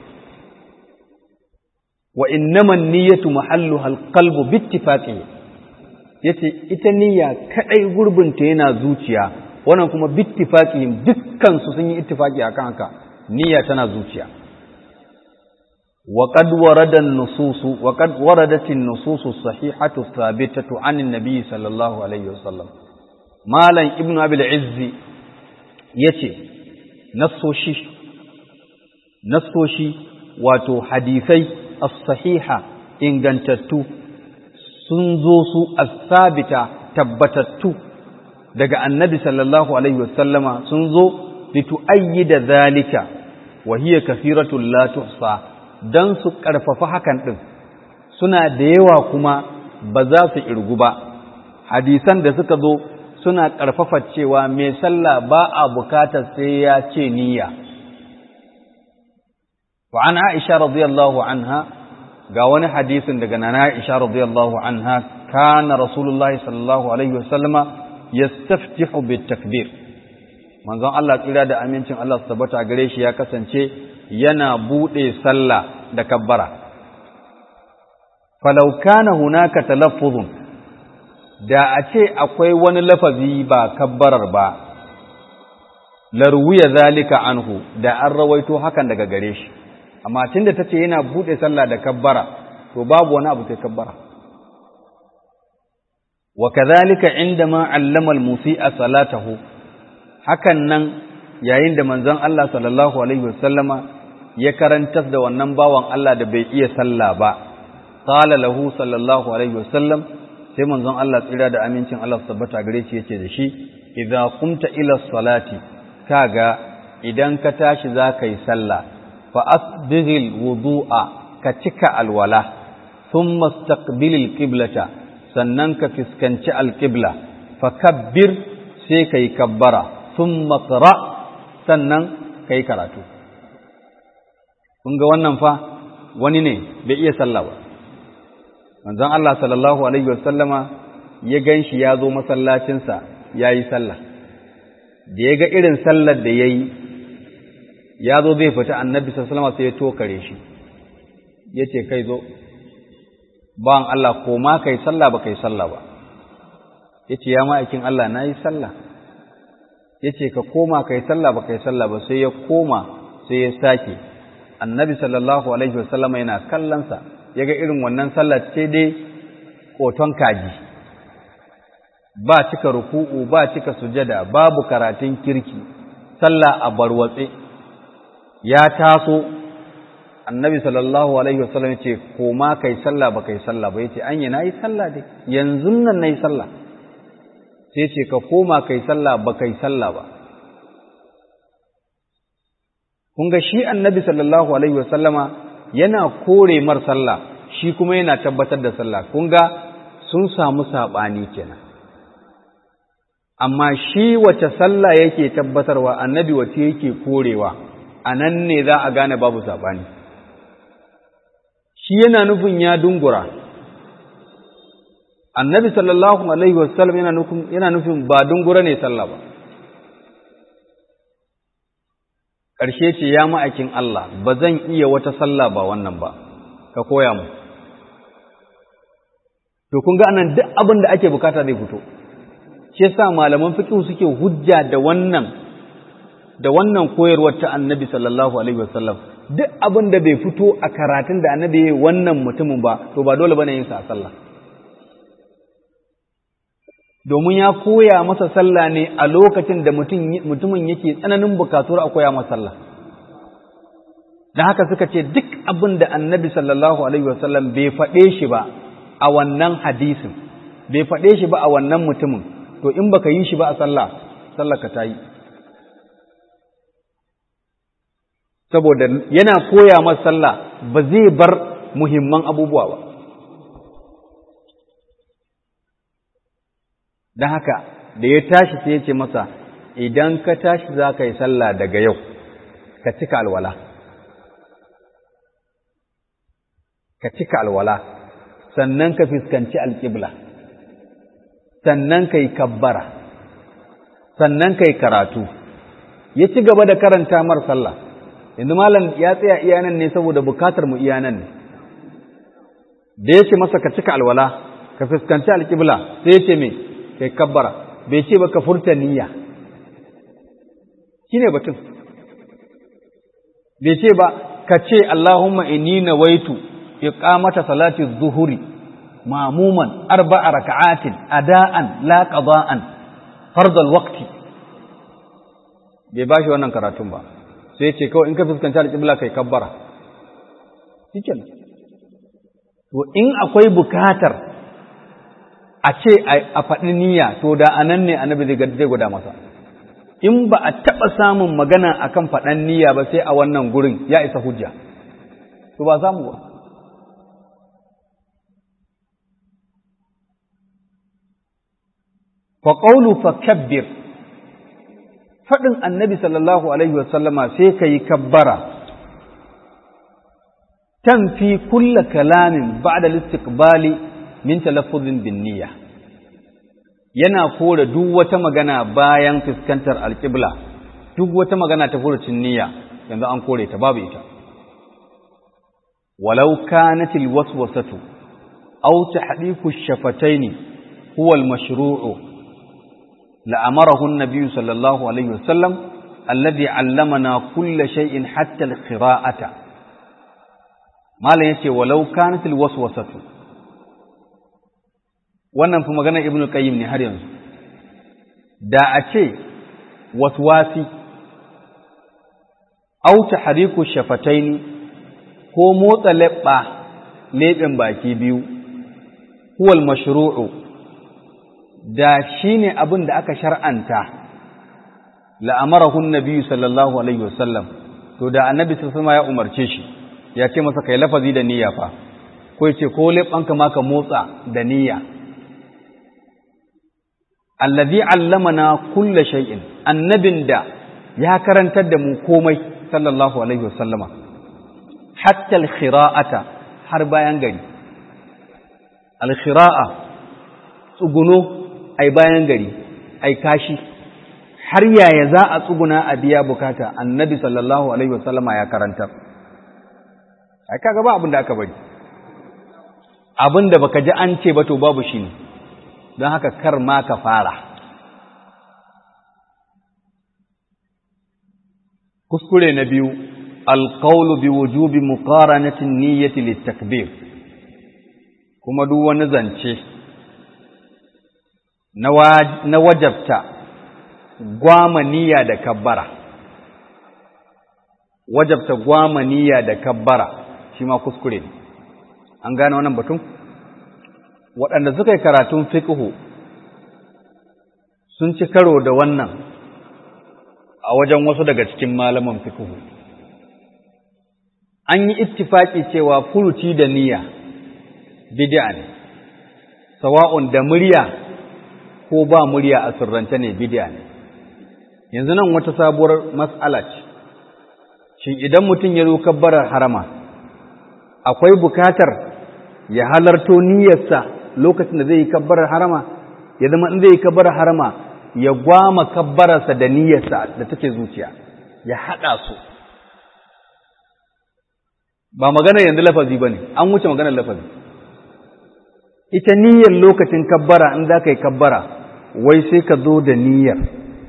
wa innama an-niyyatu mahalluha al-qalbu bi ittifaqi yace ita niyya kadai gurbinta yana zuciya wannan kuma bi ittifaqihim dukkan su sun yi ittifaqi akan haka niyya tana zuciya wa qad warada an-nusus wa qad waradat an-nusus as-sahihatu thabitatu 'an an-nabi sallallahu alaihi wasallam malan ibnu abi al-izz yace nassoshi nassoshi wato hadisai as-sahiha ingantattu sun zo su as-sabita tabbatattu daga annabi sallallahu alaihi wasallama sun zo litu'ayyida zalika wa hiya kathiratul la tuhsa dan su karfafa hakan din suna da yawa kuma ba za su irgu ba hadisan da suka zo suna karfafa cewa mai sallah ba a bukatar sai ya ce niyya wa an Aisha radiyallahu anha ga wani hadisin daga nana Aisha radiyallahu anha kana rasulullahi sallallahu alaihi wasallama yastaftihu bitakbir manzon Allah tsira da amincin Allah su tabbata gare shi ya kasance yana bude sallah da kabbara falau kana hunaka talaffuzun da a ce akwai wani lafazi ba kabbarar ba larwiya zalika anhu da an rawaito hakan daga gare shi amma tunda tace yana bude sallah da kabbara to babu wani abu sai kabbara wa kadhalika indama allama al-musii'a salatahu hakan nan yayin da manzon Allah sallallahu alaihi wasallama ya karantar da wannan bawan Allah da bai iya sallah ba qala lahu sallallahu alaihi wasallam sai manzon Allah tsira da amincin Allah tabbata gare shi yace da shi idza qumta ila salati kaga idan ka tashi zaka yi sallah fa asbighil wudu'a ka cika alwala thumma istaqbilil qiblata sannan ka fiskanci alqibla fa kabbir sai kai kabbara thumma qra sannan kai karatu kun ga wannan fa wani ne bai iya sallah ba manzon Allah sallallahu alaihi wasallama ya ganshi ya zo masallacinsa yayi sallah da ya ga irin sallar da yayi ya zo zai fita annabi sallallahu alaihi wasallam sai ya tokare shi yace kai zo ban Allah ko ma kai sallah ba kai sallah ba yace ya ma'aikin Allah nayi sallah yace ka koma kai sallah ba kai sallah ba sai ya koma sai ya sake annabi sallallahu alaihi wasallam yana kallon sa yaga irin wannan sallar ce dai koton kaji ba cika ruku'u ba cika sujada babu karatun kirki sallah a barwatse ya taso annabi sallallahu alaihi wasallam yace koma kai sallah ba kai sallah ba yace anya nayi sallah dai yanzu nan nayi sallah sai yace ka koma kai sallah ba kai sallah ba kun ga shi annabi sallallahu alaihi wasallama yana kore mar sallah shi kuma yana tabbatar da sallah kun ga sun samu sabani kenan amma shi wace sallah yake tabbatarwa annabi wace yake korewa anan ne za a gane babu sabani shi yana nufin ya dungura annabi sallallahu alaihi wasallam yana nufin yana nufin ba dungura ne sallah ba ƙarshe ce ya ma'aikin Allah ba zan iya wata sallah ba wannan ba ka koya mu to kun ga anan duk abin da ake bukata zai fito. Shi yasa malaman fiqh suke hujja da wannan da wannan koyarwar ta Annabi sallallahu alaihi wasallam. Duk abin da bai fito a karatun da Annabi yayi wannan mutumin ba to ba dole bane yin sa a sallah. Domin ya koya masa sallah ne a lokacin da mutumin yake tsananin bukatuwar a koya masa sallah. Da haka suka ce duk abin da Annabi sallallahu alaihi wasallam bai faɗe shi ba a wannan hadisin, bai faɗe shi ba a wannan mutumin, to in baka yi shi ba a sallah, sallah ka tayi. Saboda yana koya masa sallah ba zai bar muhimman abubuwa ba. Don haka da ya tashi sai ya ce masa, idan ka tashi za ka yi sallah daga yau, ka cika alwala. Ka cika alwala, sannan ka fuskanci alƙibla, sannan ka yi kabbara, sannan ka yi karatu. Ya ci gaba da karanta mar sallah. Yanzu malam ya tsaya iyanan ne saboda bukatar mu iyanan ne. Da ya ce masa ka cika alwala, ka fuskanci alƙibla, sai ya ce me? Kai kabbara, bai ce ba ka furta niyya. Shi ne batun. Bai ce ba ka ce Allahumma inni nawaitu iqamata salati zuhuri ma'muman arba'a raka'atin ada'an la qada'an fardal waqti. Bai bashi wannan karatun ba. Sai ce kawai in ka fuskanci alƙibla kai kabbara. Shikenan. To in akwai bukatar a ce a faɗi niyya, to da anan ne Annabi zai gwada masa. In ba a taɓa samun magana akan faɗan niyya ba sai a wannan gurin ya isa hujja. To ba samu ba. Fa qawlu fakabbir, faɗin Annabi sallallahu alaihi wasallama sai ka yi kabbara, tanfi kulla kalamin ba'da al-istiqbali min talaffuzin bin niyya, yana kore duk wata magana bayan fuskantar alƙibla, duk wata magana ta furucin niyya yanzu an kore ta, babu ita. Walau kanatil waswasatu aw tahdiku shafataini huwa al-mashru'u la'amarahu an-nabiy sallallahu alaihi wasallam alladhi 'allamana kulla shay'in hatta al-qira'ata. Malam yace walau kanatil waswasatu, wannan fi magana Ibn Qayyim ne har yanzu. Da a ce waswasi au tahriku shafataini ko motsa leɓɓa leɓen baki biyu huwal mashru'u, da shine abin da aka shar'anta la'amarahu an-nabi sallallahu alaihi wasallam, to da annabi sallallahu alaihi wasallam ya umarce shi, ya ce masa kai lafazi da niyya fa, ko yace ko leɓanka ma ka motsa da niyya. Alladhi allamana kulla shay'in, annabin da ya karantar da mu komai sallallahu alaihi wasallama, hatta al-khira'ata, har bayan gari. Al-khira'a tsuguno ai bayan gari, ai kashi, har yaya za a tsuguna a biya bukata, annabi sallallahu alaihi wasallama ya karantar. Ai kaga ba abin da aka bari, abin da baka ji an ce ba to babu shi ne. Don haka kar ma ka fara. Kuskure na biyu, alƙaulu bi wujubi muqaranatin niyyati litakbir, kuma duk wani zance na wajabta gwama niyya da kabbara, wajabta gwama niyya da kabbara shi ma kuskure ne. An gane wannan batun? Waɗanda suka yi karatun fiqhu sun ci karo da wannan a wajen wasu daga cikin malaman fiqhu. An yi ittifaki cewa furuci da niyya bid'a ne, sawa'un da murya ko ba murya a sirrance ne bid'a ne. Yanzu nan wata sabuwar mas'ala ce, shin idan mutum ya zo kabbarar harama akwai bukatar ya halarto niyyarsa lokacin da zai yi kabbarar harama, ya zama in zai yi kabbarar harama ya gwama kabbararsa da niyyarsa da take zuciya, ya haɗa su. Ba magana yanzu lafazi ba ne, an wuce maganar lafazi. ita niyyar lokacin kabbara in za ka yi kabbara wai sai ka zo da niyyar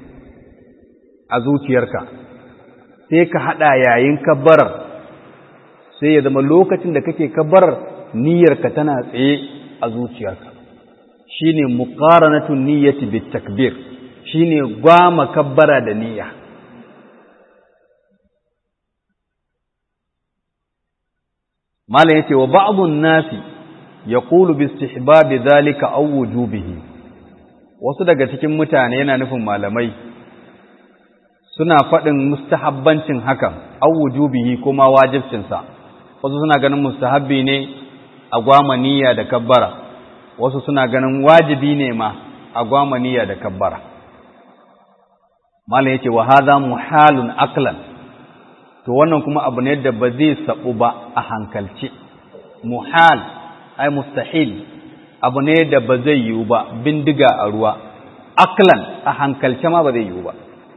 a zuciyarka sai ka haɗa yayin kabbarar sai ya zama lokacin da kake kabbarar niyyarka tana tsaye a zuciyarka shine muqaranatun niyyati bit takbir shine gwama kabbara da niyya. malam yace wa ba'dun nasi yaqulu bi istihbabi dhalika aw wujubihi, wasu daga cikin mutane yana nufin malamai suna faɗin mustahabbancin hakan aw wujubihi kuma wajibcinsa. Wasu suna ganin mustahabbi ne a gwama niyya da kabbara, wasu suna ganin wajibi ne ma a gwama niyya da kabbara. malam yace wa hadha muhalun aqlan, to wannan kuma abu ne da ba zai sabu ba a hankalce. Muhal ai mustahil, abu ne da ba zai yiwu ba, bindiga a ruwa. Aqlan a hankalce ma ba zai yiwu ba.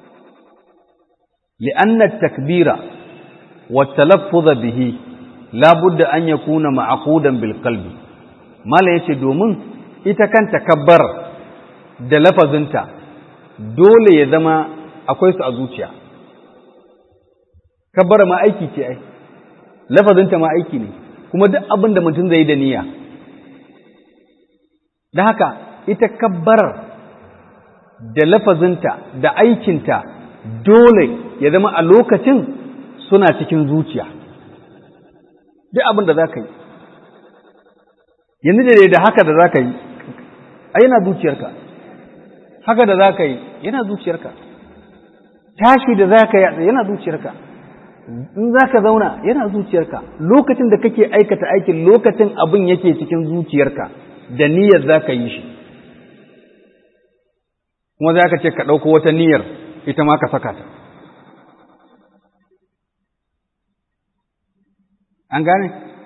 li'anna at-takbira wa at-talaffuz bihi la budda an yakuna ma'qudan bil qalbi. malam yace domin ita kanta kabbar da lafazinta dole ya zama akwai su a zuciya. kabbara ma aiki ce ai, lafazinta ma aiki ne, kuma duk abin da mutum zai yi da niyya. da haka ita kabbarar da lafazinta da aikinta dole ya zama a lokacin suna cikin zuciya. duk abin da za ka yi yanzu da da haka da za ka yi ai yana zuciyarka, haka da za ka yi yana zuciyarka, tashi da za ka yi yana zuciyarka, in za ka zauna yana zuciyarka. lokacin da kake aikata aikin lokacin abin yake cikin zuciyarka da niyyar za ka yi shi, kuma za ka ce ka ɗauko wata niyyar ita ma ka saka ta. an gane?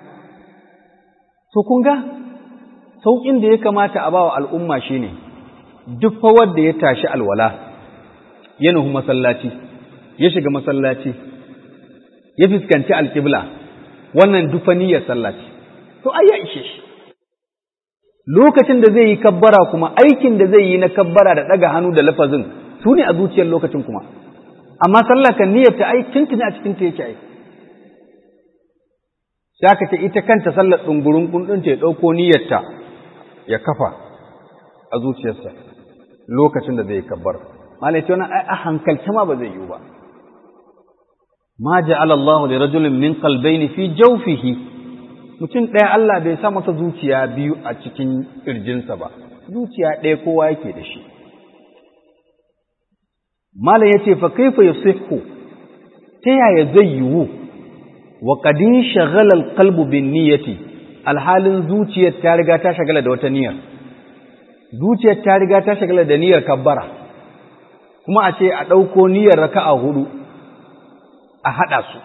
so kun ga sauƙin da ya kamata a bawa al'umma shine duk fa wanda ya tashi alwala ya nuhu masallaci ya shiga masallaci ya fuskanci alƙibla, wannan dufa niyyar sallah ce, to ai ya ishe shi. lokacin da zai yi kabbara kuma aikin da zai yi na kabbara da ɗaga hannu da lafazin su ne a zuciyar lokacin kuma, amma sallah kan niyyar ta ai tuntuni a cikin ta yake ai. sai aka ce ita kanta sallar ɗungurun kundin ta ya ɗauko niyyarta ya kafa a zuciyarsa lokacin da zai yi kabbara. malai ce wannan a hankalce ma ba zai yi ba. ma ja'ala Allah li rajulin min qalbayni fi jawfihi, mutum ɗaya Allah bai sa masa zuciya biyu a cikin ƙirjinsa ba, zuciya ɗaya kowa yake da shi. malam yace fa kaifa yusihhu, ta yaya zai yiwu wa qadin shaghala alqalbu bin niyyati, alhalin zuciyar ta riga ta shagala da wata niyyar, zuciyar ta riga ta shagala da niyyar kabbara, kuma a ce a ɗauko niyyar raka'a hudu a haɗa su.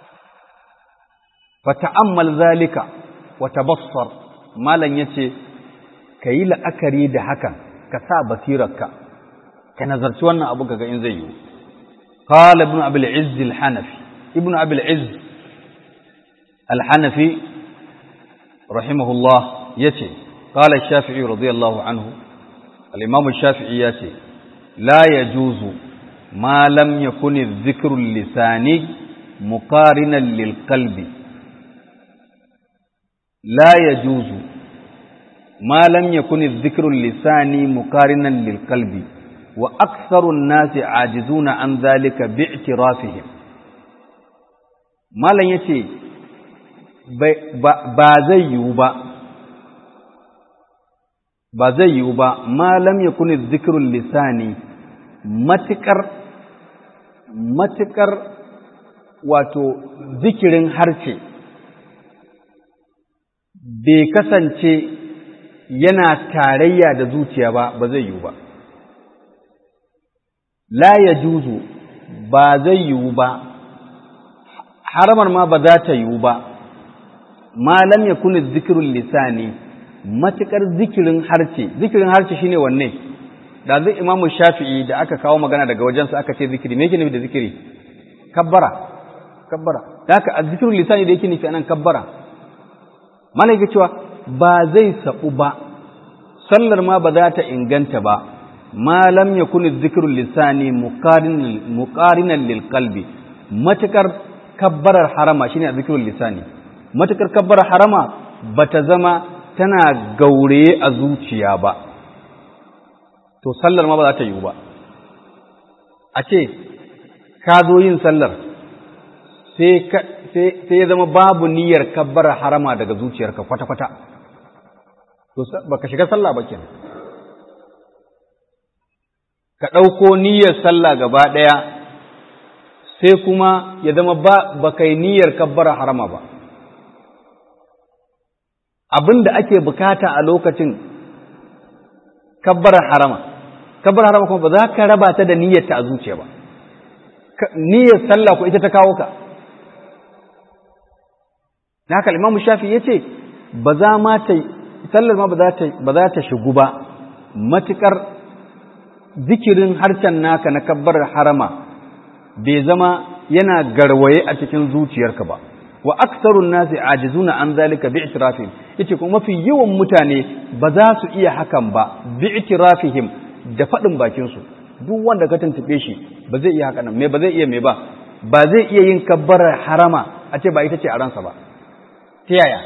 fata'ammal zalika wa tabassar, malan yace kayi la'akari da hakan, ka sa basirarka ka nazarci wannan abu kaga in zai yi. qala ibn abi al-izz al-hanafi, ibn abi al-izz al-hanafi rahimahullah yace qala ash-shafi'i radiyallahu anhu, al-imam ash-shafi'i yace la yajuzu ma lam yakun adh-dhikru al-lisani muqarinan lil-qalbi. لا يجوز ما لم يكن الذكر اللساني مقارنا للقلب وأكثر الناس عاجزون عن ذلك باعترافهم. ما لن يتي بازي وبا بازي وبا ما لم يكن الذكر اللساني متكر متكر واتو ذكر هرشي bai kasance yana tarayya da zuciya ba, ba zai yiwu ba. La ya juzu ba zai yiwu ba, haramar ma ba za ta yiwu ba, malam ya kuni zikirin lisani, matuƙar zikirin harce. Zikirin harce shine wanne? Da zai imamu Shafi'i da aka kawo magana daga wajensa aka ce zikiri, me yake nufi da zikiri? Kabbara, kabbara. Da haka a zikirin lisani da yake nufi anan kabbara. malaka cewa ba zai sabu ba sallar ma ba za ta inganta ba ma lam yakun dhikru lisani muqarinan muqarinan lil qalbi matakar kabbarar harama shine zikrul lisani matakar kabbarar harama bata zama tana gaure a zuciya ba to sallar ma ba za ta yi ba a ce ka zo yin sallar sai ya zama babu niyyar kabbarar harama daga zuciyarka kwata-kwata to baka shiga sallah ba kenan ka ɗauko niyyar sallah gaba ɗaya sai kuma ya zama ba baka yi niyyar kabbarar harama ba abin da ake bukata a lokacin kabbarar harama kabbarar harama kuma ba za ka raba ta da niyyarta a zuciya ba niyyar sallah ko ita ta kawo ka na haka Imam Shafi yace ba za ma ta sallar ma ba za ta ba za ta shigu ba matukar zikirin harshen naka na kabbarar harama bai zama yana garwaye a cikin zuciyarka ba wa aksarun nasi ajizuna an zalika bi'tirafihim yace kuma mafi yawan mutane ba za su iya hakan ba bi'tirafihim da fadin bakin su duk wanda ka tuntube shi ba zai iya hakan me ba zai iya me ba ba zai iya yin kabbarar harama a ce ba ita ce a ransa ba ta yaya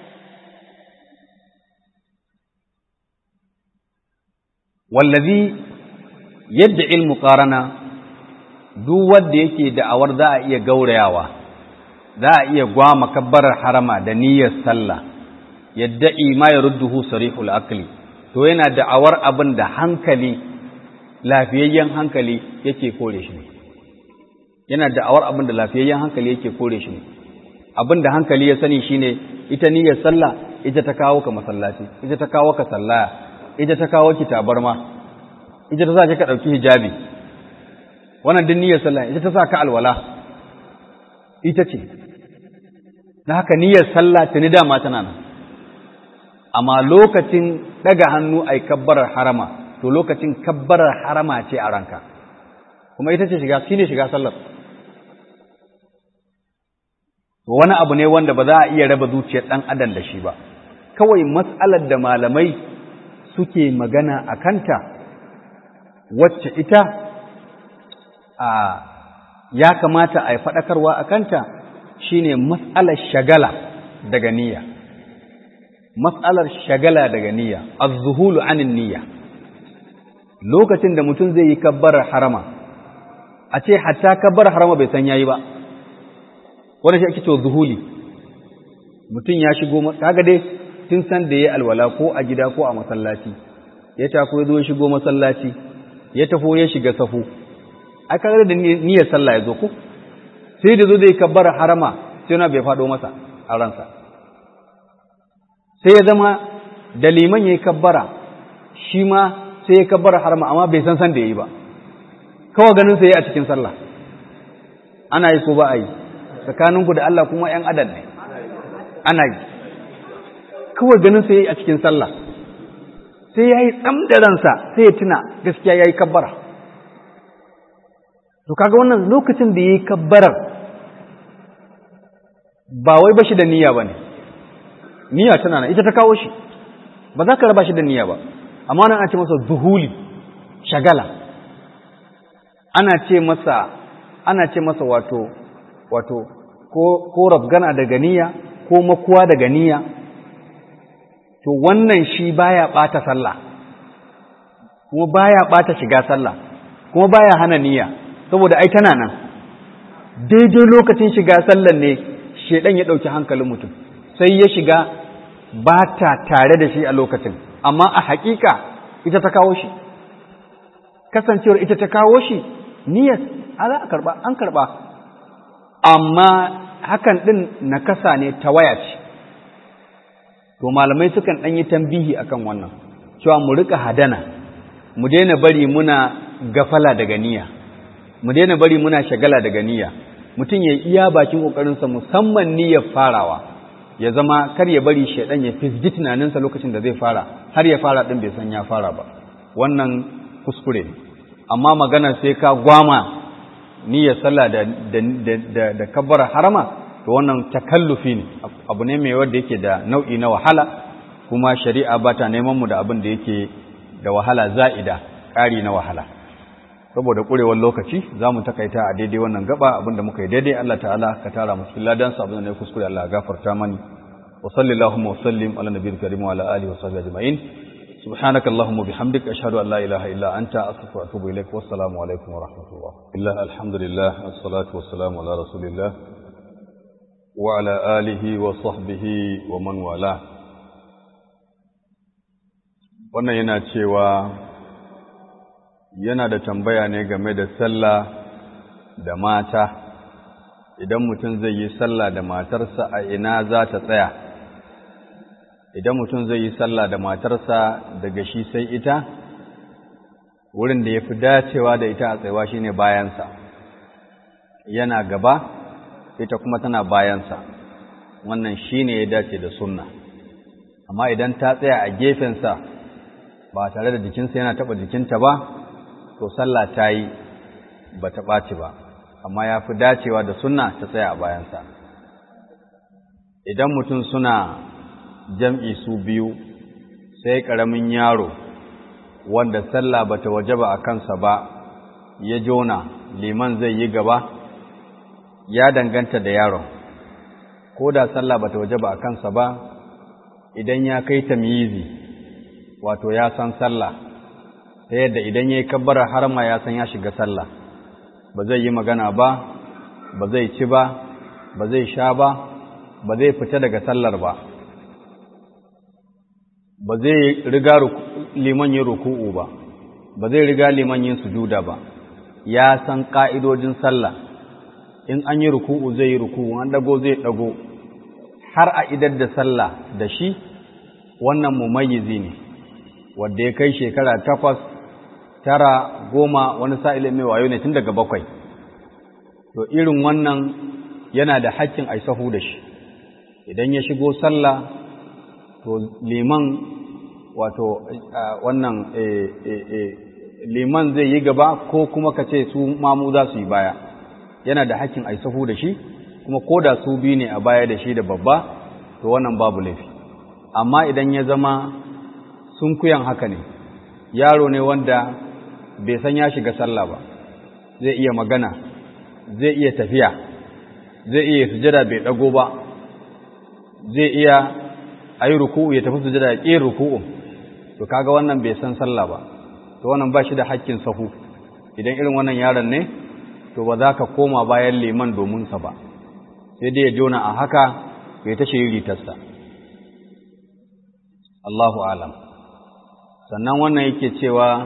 wallazi yadda ilmu qarana duk wanda yake da'awar za a iya gaurayawa za a iya gwama kabbarar harama da niyyar sallah yadda ima ya rudduhu sarihul aqli to yana da'awar abin da hankali lafiyayyen hankali yake kore shi ne yana da'awar abin da lafiyayyen hankali yake kore shi ne abin da hankali ya sani shine ita niyyar sallah ita ta kawo ka masallaci ita ta kawo ka sallaya ita ta kawo ki tabarma ita ta sa ka dauki hijabi wannan din niyyar sallah ita ta sa ka alwala ita ce da haka niyyar sallah tuni dama tana nan amma lokacin daga hannu ai kabbarar harama to lokacin kabbarar harama ce a ranka kuma ita ce shiga shine shiga sallar wani abu ne wanda ba za a iya raba zuciyar dan adam da shi ba kawai mas'alar da malamai suke magana a kanta wacce ita a ya kamata a yi faɗakarwa a kanta shi ne matsalar shagala daga niyya matsalar shagala daga niyya az-zuhulu anin niyya lokacin da mutum zai yi kabbarar harama a ce hatta kabbarar harama bai san yayi ba wanda shi ake cewa zuhuli mutum ya shigo kaga dai tun san da yayi alwala ko a gida ko a masallaci ya tako ya zo ya shigo masallaci ya tafo ya shiga safu ai kaga da niyyar sallah ya zo ko sai da zo zai kabbara harama sai na bai fado masa a ransa sai ya zama da liman yayi kabbara shi ma sai ya kabbara harama amma bai san san da yayi ba kawai ganin sai a cikin sallah ana yi ko ba a yi tsakaninku da Allah kuma ƴan adam ne ana yi kawai ganin sai a cikin sallah sai yayi tsam da ransa sai ya tuna gaskiya yayi kabbara to kaga wannan lokacin da yayi kabbarar ba wai bashi da niyya bane niyya tana nan ita ta kawo shi ba za ka raba shi da niyya ba amma nan ana ce masa zuhuli shagala ana ce masa ana ce masa wato wato ko ko rabgana daga niyya ko makuwa daga niyya to wannan shi baya bata sallah kuma baya bata shiga sallah kuma baya hana niyya saboda ai tana nan daidai lokacin shiga sallar ne shedan ya dauki hankalin mutum sai ya shiga bata tare da shi a lokacin amma a hakika ita ta kawo shi kasancewar ita ta kawo shi niyyar ala a karba an karba amma hakan din nakasa ne ta waya ce to malamai sukan dan yi tambihi akan wannan cewa mu rika hadana mu daina bari muna gafala daga niyya mu daina bari muna shagala daga niyya mutum ya iya bakin kokarin sa musamman niyyar farawa ya zama kar ya bari shedan ya fisgi tunaninsa lokacin da zai fara har ya fara din bai san ya fara ba wannan kuskure amma magana sai ka gwama niyyar sallah da da da, da kabbara harama to wannan takallufi ne abu ne mai wanda yake da nau'i na wahala kuma shari'a ba ta neman mu da abin da yake da wahala za'ida, ƙari na wahala. Saboda ƙurewar lokaci za mu takaita a daidai wannan gaba, abin da muka yi daidai Allah ta'ala ka tara mu cikin ladansa, abin da na yi kuskure Allah gafarta mani. Wa sallallahu wa sallim ala nabiyil karim wa ala alihi wa sahbihi ajma'in. سبحانك اللهم وبحمدك أشهد أن لا إله إلا أنت أستغفرك وأتوب إليك والسلام عليكم ورحمة الله. الله الحمد لله والصلاة والسلام على رسول الله وعلى آله وصحبه ومن والاه. wannan yana cewa yana da tambaya ne game da sallah da mata. Idan mutum zai yi sallah da matarsa a ina za ta tsaya? Idan mutum zai yi sallah da matarsa daga shi sai ita, wurin da ya fi dacewa da ita a tsayawa shi ne bayansa, yana gaba, ita kuma tana bayansa, wannan shi ne ya dace da sunna. Amma idan ta tsaya a gefensa ba tare da jikinsa yana taɓa jikinta ba, to sallah ta yi ba ta ɓaci ba, amma ya fi dacewa da sunna ta tsaya a bayansa. Idan mutum suna jam'i su biyu, sai ƙaramin yaro wanda sallah bata wajaba a kansa ba ya jona, liman zai yi gaba, ya danganta da yaron. Ko da sallah bata wajaba a kansa ba, idan ya kai tamyizi, wato ya san sallah, ta yadda idan ya yi kabbarar harma ya san ya shiga sallah, ba zai yi magana ba, ba zai ci ba, ba zai sha ba, ba zai fita daga sallar ba, ba zai riga liman yin ruku'u ba, ba zai riga liman yin sujuda ba, ya san ƙa'idojin sallah. In an yi ruku'u zai yi ruku'u, an dago zai dago, har a idar da sallah da shi, wannan mumayyizi ne, wanda ya kai shekara takwas, tara, goma, wani sa'ile mai wayo ne tun daga bakwai. To irin wannan yana da haƙƙin a sahu da shi. Idan ya shigo sallah, to liman wato wannan liman zai yi gaba ko kuma ka ce su mamu za su yi baya, yana da hakkin ai sahu da shi, kuma ko da su biyu ne a baya da shi da babba, to wannan babu laifi. Amma idan ya zama sun kuyan haka ne, yaro ne wanda bai san ya shiga sallah ba, zai iya magana, zai iya tafiya, zai iya sujada bai dago ba, zai iya a yi ruku'u ya tafi sujada ya ƙi ruku'u, to kaga wannan bai san sallah ba, to wannan ba shi da haƙƙin sahu. Idan irin wannan yaron ne, to ba za ka koma bayan liman domin sa ba, sai dai ya jona a haka ya ta shiri ritarsa. Allahu alam. Sannan wannan yake cewa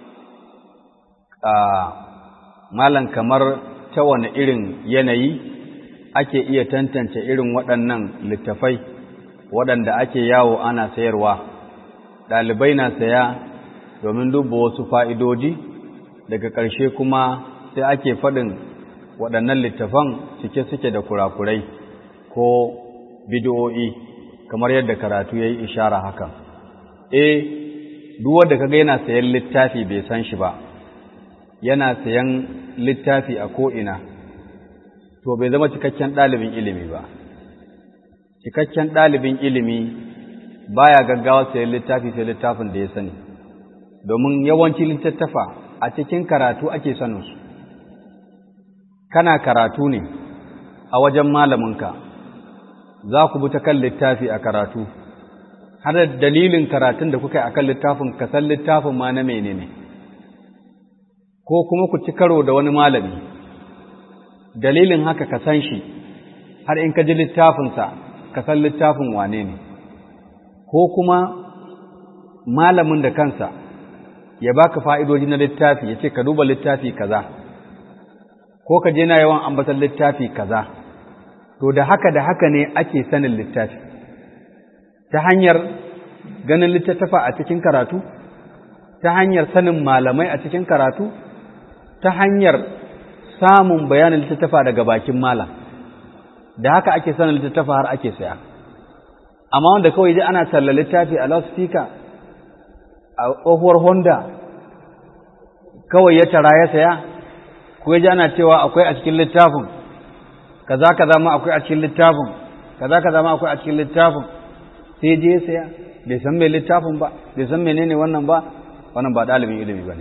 a malan kamar ta wani irin yanayi ake iya tantance irin waɗannan littafai waɗanda ake yawo ana sayarwa, ɗalibai na saya domin duba wasu fa'idoji, daga ƙarshe kuma sai ake faɗin waɗannan littafan cike suke da kurakurai ko bidiyo'i, kamar yadda karatu ya yi ishara hakan. E, duk wanda kaga yana sayan littafi bai san shi ba, yana sayan littafi a ko'ina, to bai zama cikakken ɗalibin ilimi ba. Cikakken ɗalibin ilimi baya gaggawa sayan littafi sai littafin da ya sani, domin yawanci littattafa a cikin karatu ake saninsu. Kana karatu ne a wajen malaminka, za ku bi ta kan littafi a karatu, har da dalilin karatun da kuka yi a kan littafin ka san littafin ma na menene, ko kuma ku ci karo da wani malami, dalilin haka ka san shi, har in ka ji littafinsa ka san littafin wane ne, ko kuma malamin da kansa ya baka fa'idoji na littafi ya ce ka duba littafi kaza, ko ka je na yawan ambatan littafi kaza. To da haka da haka ne ake sanin littafi, ta hanyar ganin littattafa a cikin karatu, ta hanyar sanin malamai a cikin karatu, ta hanyar samun bayanin littattafa daga bakin malam. Da haka ake sanin littattafa har ake saya. Amma wanda kawai ji ana talla littafi a loudspeaker a tsohuwar Honda, kawai ya tara ya saya, ko ya ji ana cewa akwai a cikin littafin, kaza kaza ma akwai a cikin littafin, kaza kaza ma akwai a cikin littafin, sai je ya saya, bai san mai littafin ba, bai san menene wannan ba, wannan ba ɗalibin ilimi ba ne,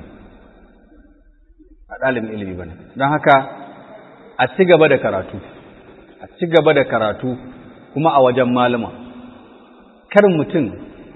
a ɗalibin ilimi ba ne. Don haka a ci gaba da karatu, a ci gaba da karatu kuma a wajen malama. Kar mutum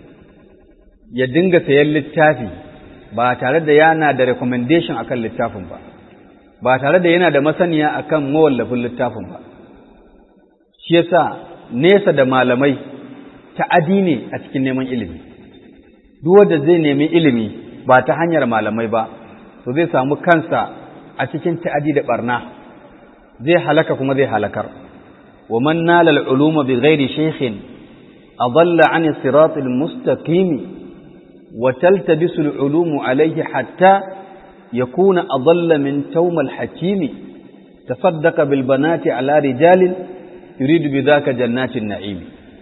ya dinga sayan littafi ba tare da yana da recommendation akan littafin ba, ba tare da yana da masaniya akan mawallafin littafin ba. Shi yasa nesa da malamai ta'adi ne a cikin neman ilimi. Duk wanda zai nemi ilimi ba ta hanyar malamai ba, to zai samu kansa a cikin ta'adi da barna, zai halaka kuma zai halakar. Wa man nala al-uluma bi ghairi shaykhin adalla 'an as-sirat al-mustaqim wa taltabisu al-ulum alayhi hatta yakuna adalla min tawm al-hakim tasaddaqa bil banati ala rijalin yuridu bidhaka jannatin na'im.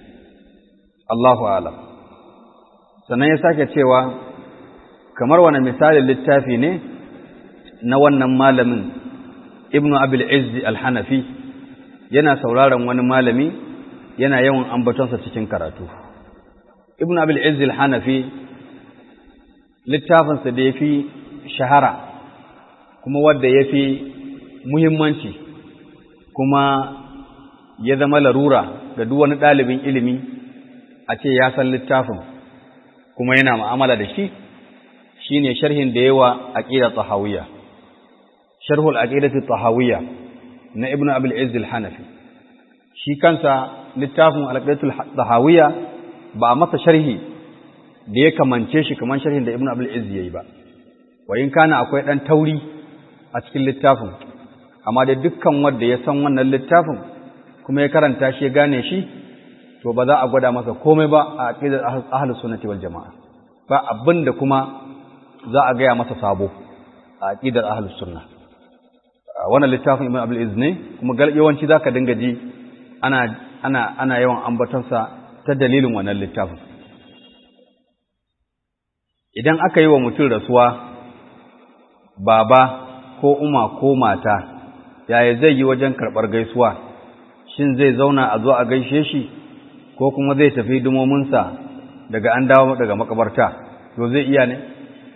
Allahu a'lam. Sannan ya sake cewa kamar wani misalin littafi ne na wannan malamin Ibn Abil Izz al-Hanafi, yana sauraron wani malami yana yawan ambatonsa cikin karatu. Ibn Abil Izz al-Hanafi littafinsa da ya fi shahara kuma wadda ya fi muhimmanci kuma ya zama larura ga duk wani ɗalibin ilimi a ce ya san littafin kuma yana mu'amala da shi, shine sharhin da yawa aqida tahawiyya, sharhul aqidati tahawiyya na Ibn Abil Izz al-Hanafi. Shi kansa littafin al-aqidatu tahawiyya ba masa sharhi da ya kamance shi kaman sharhin da Ibn Abil Izz yayi ba, wayin kana akwai dan tauri a cikin littafin, amma da dukkan wanda ya san wannan littafin kuma ya karanta shi ya gane shi, to ba za a gwada masa komai ba a aqidar ahlus sunnati wal jamaa, ba abinda kuma za a gaya masa sabo a aqidar ahlus sunna. Wannan littafin Ibn Abil Izz ne, kuma yawanci zaka dinga ji ana ana ana yawan ambatonsa ta dalilin wannan littafin. Idan aka yi wa mutum rasuwa, baba ko uma ko mata, yaya zai yi wajen karɓar gaisuwa? Shin zai zauna a zo a gaishe shi ko kuma zai tafi dumominsa daga an dawo daga makabarta? To zai iya ne?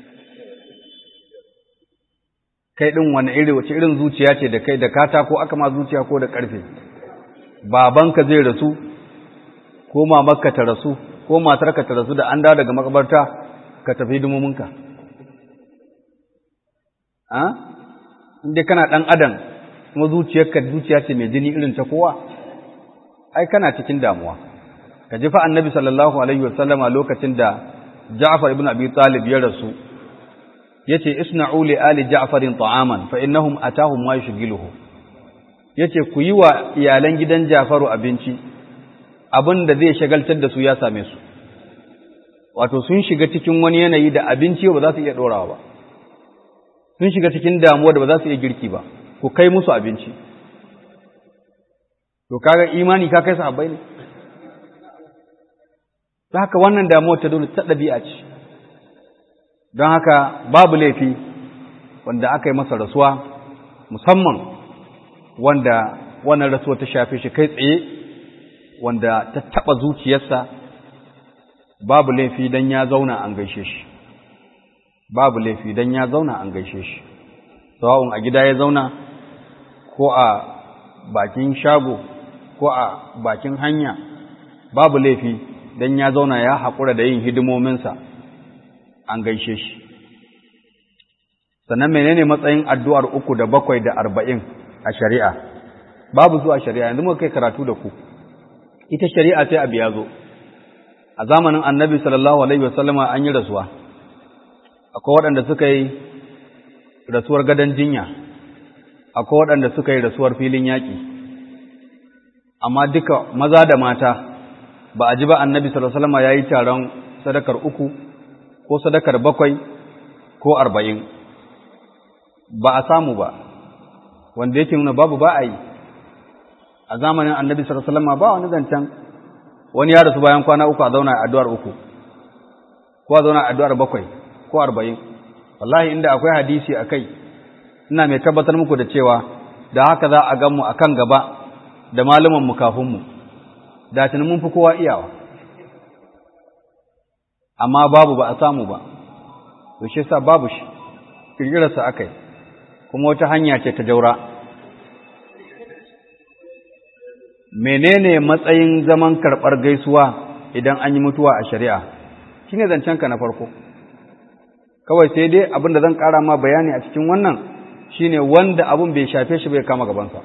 Kai ɗin wani iri, wace irin zuciya ce da kai, da katako aka ma zuciya ko da ƙarfe? Babanka zai rasu ko mamarka ta rasu ko matarka ta rasu, da an dawo daga makabarta ka tafi dumominka? A? Inda kana ɗan adam kuma zuciyarka zuciya ce mai jini irin ta kowa, ai kana cikin damuwa. Ka ji fa Annabi sallallahu alaihi wasallama lokacin da Ja'far ibn Abi Talib ya rasu, yace isna'u li ali Ja'farin ta'aman fa innahum atahum ma yushghiluhu. Yace ku yi wa iyalan gidan Ja'faru abinci, abin da zai shagaltar da su ya same su. Wato sun shiga cikin wani yanayi da abinci ba za su iya dorawa ba, sun shiga cikin damuwa da ba za su iya girki ba, ku kai musu abinci. To kaga imani ka kai sahabbai ne? Don haka wannan damuwa ta dole ta ɗabi'a ce. Don haka babu laifi wanda aka yi masa rasuwa, musamman wanda wannan rasuwa ta shafe shi kai tsaye, wanda ta taɓa zuciyarsa, babu laifi don ya zauna an gaishe shi. Babu laifi don ya zauna an gaishe shi. Sawa'un a gida ya zauna, ko a bakin shago, ko a bakin hanya, babu laifi don ya zauna ya haƙura da yin hidimominsa an gaishe shi. Sannan menene matsayin addu'ar uku da bakwai da arba'in a shari'a? Babu zuwa shari'a, yanzu muka kai karatu da ku. Ita shari'a sai abu ya zo. A zamanin Annabi sallallahu alaihi wasallama an yi rasuwa. Akwai waɗanda suka yi rasuwar gadon jinya, akwai waɗanda suka yi rasuwar filin yaƙi. Amma duka maza da mata ba a ji ba Annabi sallallahu alaihi wasallama ya yi taron sadakar uku ko sadakar bakwai ko arba'in. Ba a samu ba, wanda yake nuna babu ba a yi. A zamanin Annabi sallallahu alaihi wasallama ba wani zancen wani ya rasu bayan kwana uku a zauna a addu'ar uku, ko a zauna a addu'ar bakwai ko arba'in. Wallahi inda akwai hadisi a kai, ina mai tabbatar muku da cewa da haka za a gan mu a kan gaba da malaman mu kafin mu, da tunan mun fi kowa iyawa. amma babu ba a samu ba to shi yasa babu shi kirkirarsa akai kuma wata hanya ce ta jaura. Menene matsayin zaman karɓar gaisuwa idan an yi mutuwa a shari'a? Shi ne zancenka na farko. Kawai sai dai abin da zan ƙara ma bayani a cikin wannan shi ne wanda abin bai shafe shi bai kama gabansa.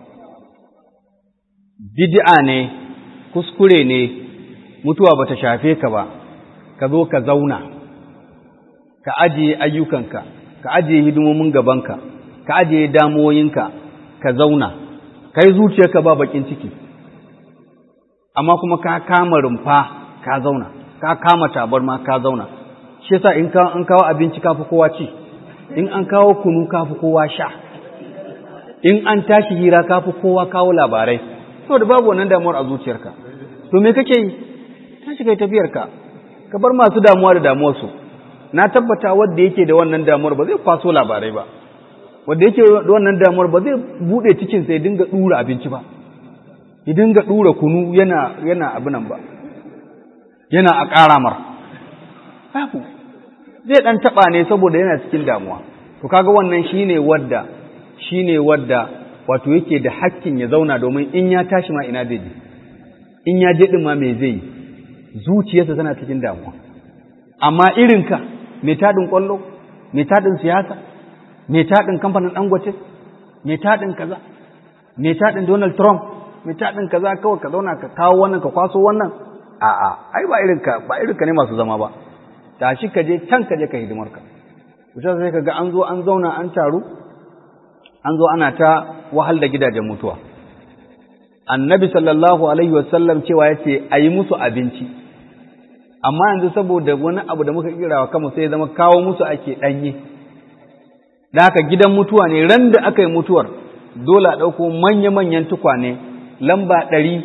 Bid'a ne, kuskure ne, mutuwa ba ta shafe ka ba, ka zo ka zauna, ka ajiye ayyukanka, ka ajiye hidimomin gabanka, ka ajiye damuwoyinka, ka zauna. kai zuciyarka ba bakin ciki amma kuma ka kama rumfa ka zauna ka kama tabarma ka zauna shi yasa in ka an kawo abinci kafi kowa ci in an kawo kunu kafi kowa sha in an tashi hira kafi kowa kawo labarai saboda babu wannan damuwar a zuciyarka to me kake yi tashi kai tafiyarka ka bar masu damuwa da damuwar su na tabbata wanda yake da wannan damuwar ba zai kwaso labarai ba wanda yake da wannan damuwar ba zai bude cikin sai dinga dura abinci ba ya dinga dura kunu yana yana abinan ba yana a karamar babu zai dan taba ne saboda yana cikin damuwa to kaga wannan shine wadda shine wadda wato yake da hakkin ya zauna domin in ya tashi ma ina zai je in ya je din ma me zai yi zuciyarsa tana cikin damuwa amma irinka mai tadin kwallo mai tadin siyasa mai tadin kamfanin Dangote mai tadin kaza mai tadin Donald Trump mai tadin kaza kawai ka zauna ka kawo wannan ka kwaso wannan a'a ai ba irinka ba irinka ne masu zama ba tashi ka je can ka je ka hidimarka kusa sai ka ga an zo an zauna an taru an zo ana ta wahal da gidajen mutuwa annabi sallallahu alaihi wasallam cewa yace ayi musu abinci amma yanzu saboda wani abu da muka kira wa kanmu sai ya zama kawo musu ake danye da haka gidan mutuwa ne ran da aka yi mutuwar dole a dauko manya-manyan tukwane lamba ɗari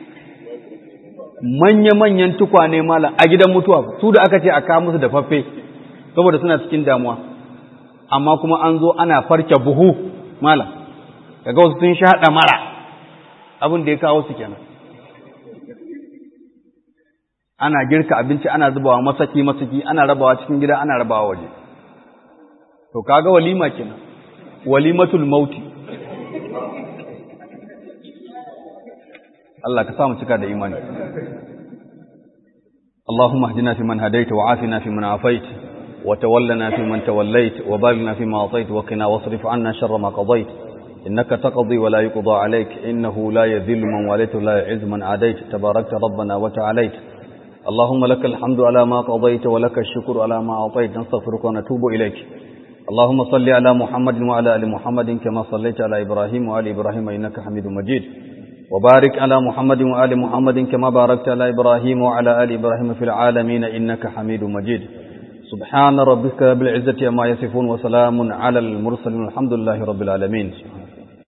manya-manyan tukwane malam a gidan mutuwa su da aka ce a kawo musu dafaffe saboda suna cikin damuwa amma kuma an zo ana farke buhu malam kaga wasu sun sha mara abin da ya kawo su kenan ana girka abinci ana zubawa masaki masaki ana rabawa cikin gida ana rabawa waje to kaga walima kenan walimatul mauti Allah ka samu cika da imani اللهم اهدنا فيمن هديت وعافنا فيمن عافيت وتولنا فيمن توليت وبارك فيما أعطيت وقنا واصرف عنا شر ما قضيت إنك تقضي ولا يقضى عليك إنه لا يذل من واليت ولا يعز من عاديت تباركت ربنا وتعاليت اللهم لك الحمد على ما قضيت ولك الشكر على ما أعطيت نستغفرك ونتوب إليك اللهم صل على محمد وعلى آل محمد كما صليت على إبراهيم وآل إبراهيم إنك حميد مجيد وبارك على محمد وآل محمد كما باركت على إبراهيم وعلى آل إبراهيم في العالمين إنك حميد مجيد سبحان ربك بالعزة ما يصفون وسلام على المرسلين والحمد لله رب العالمين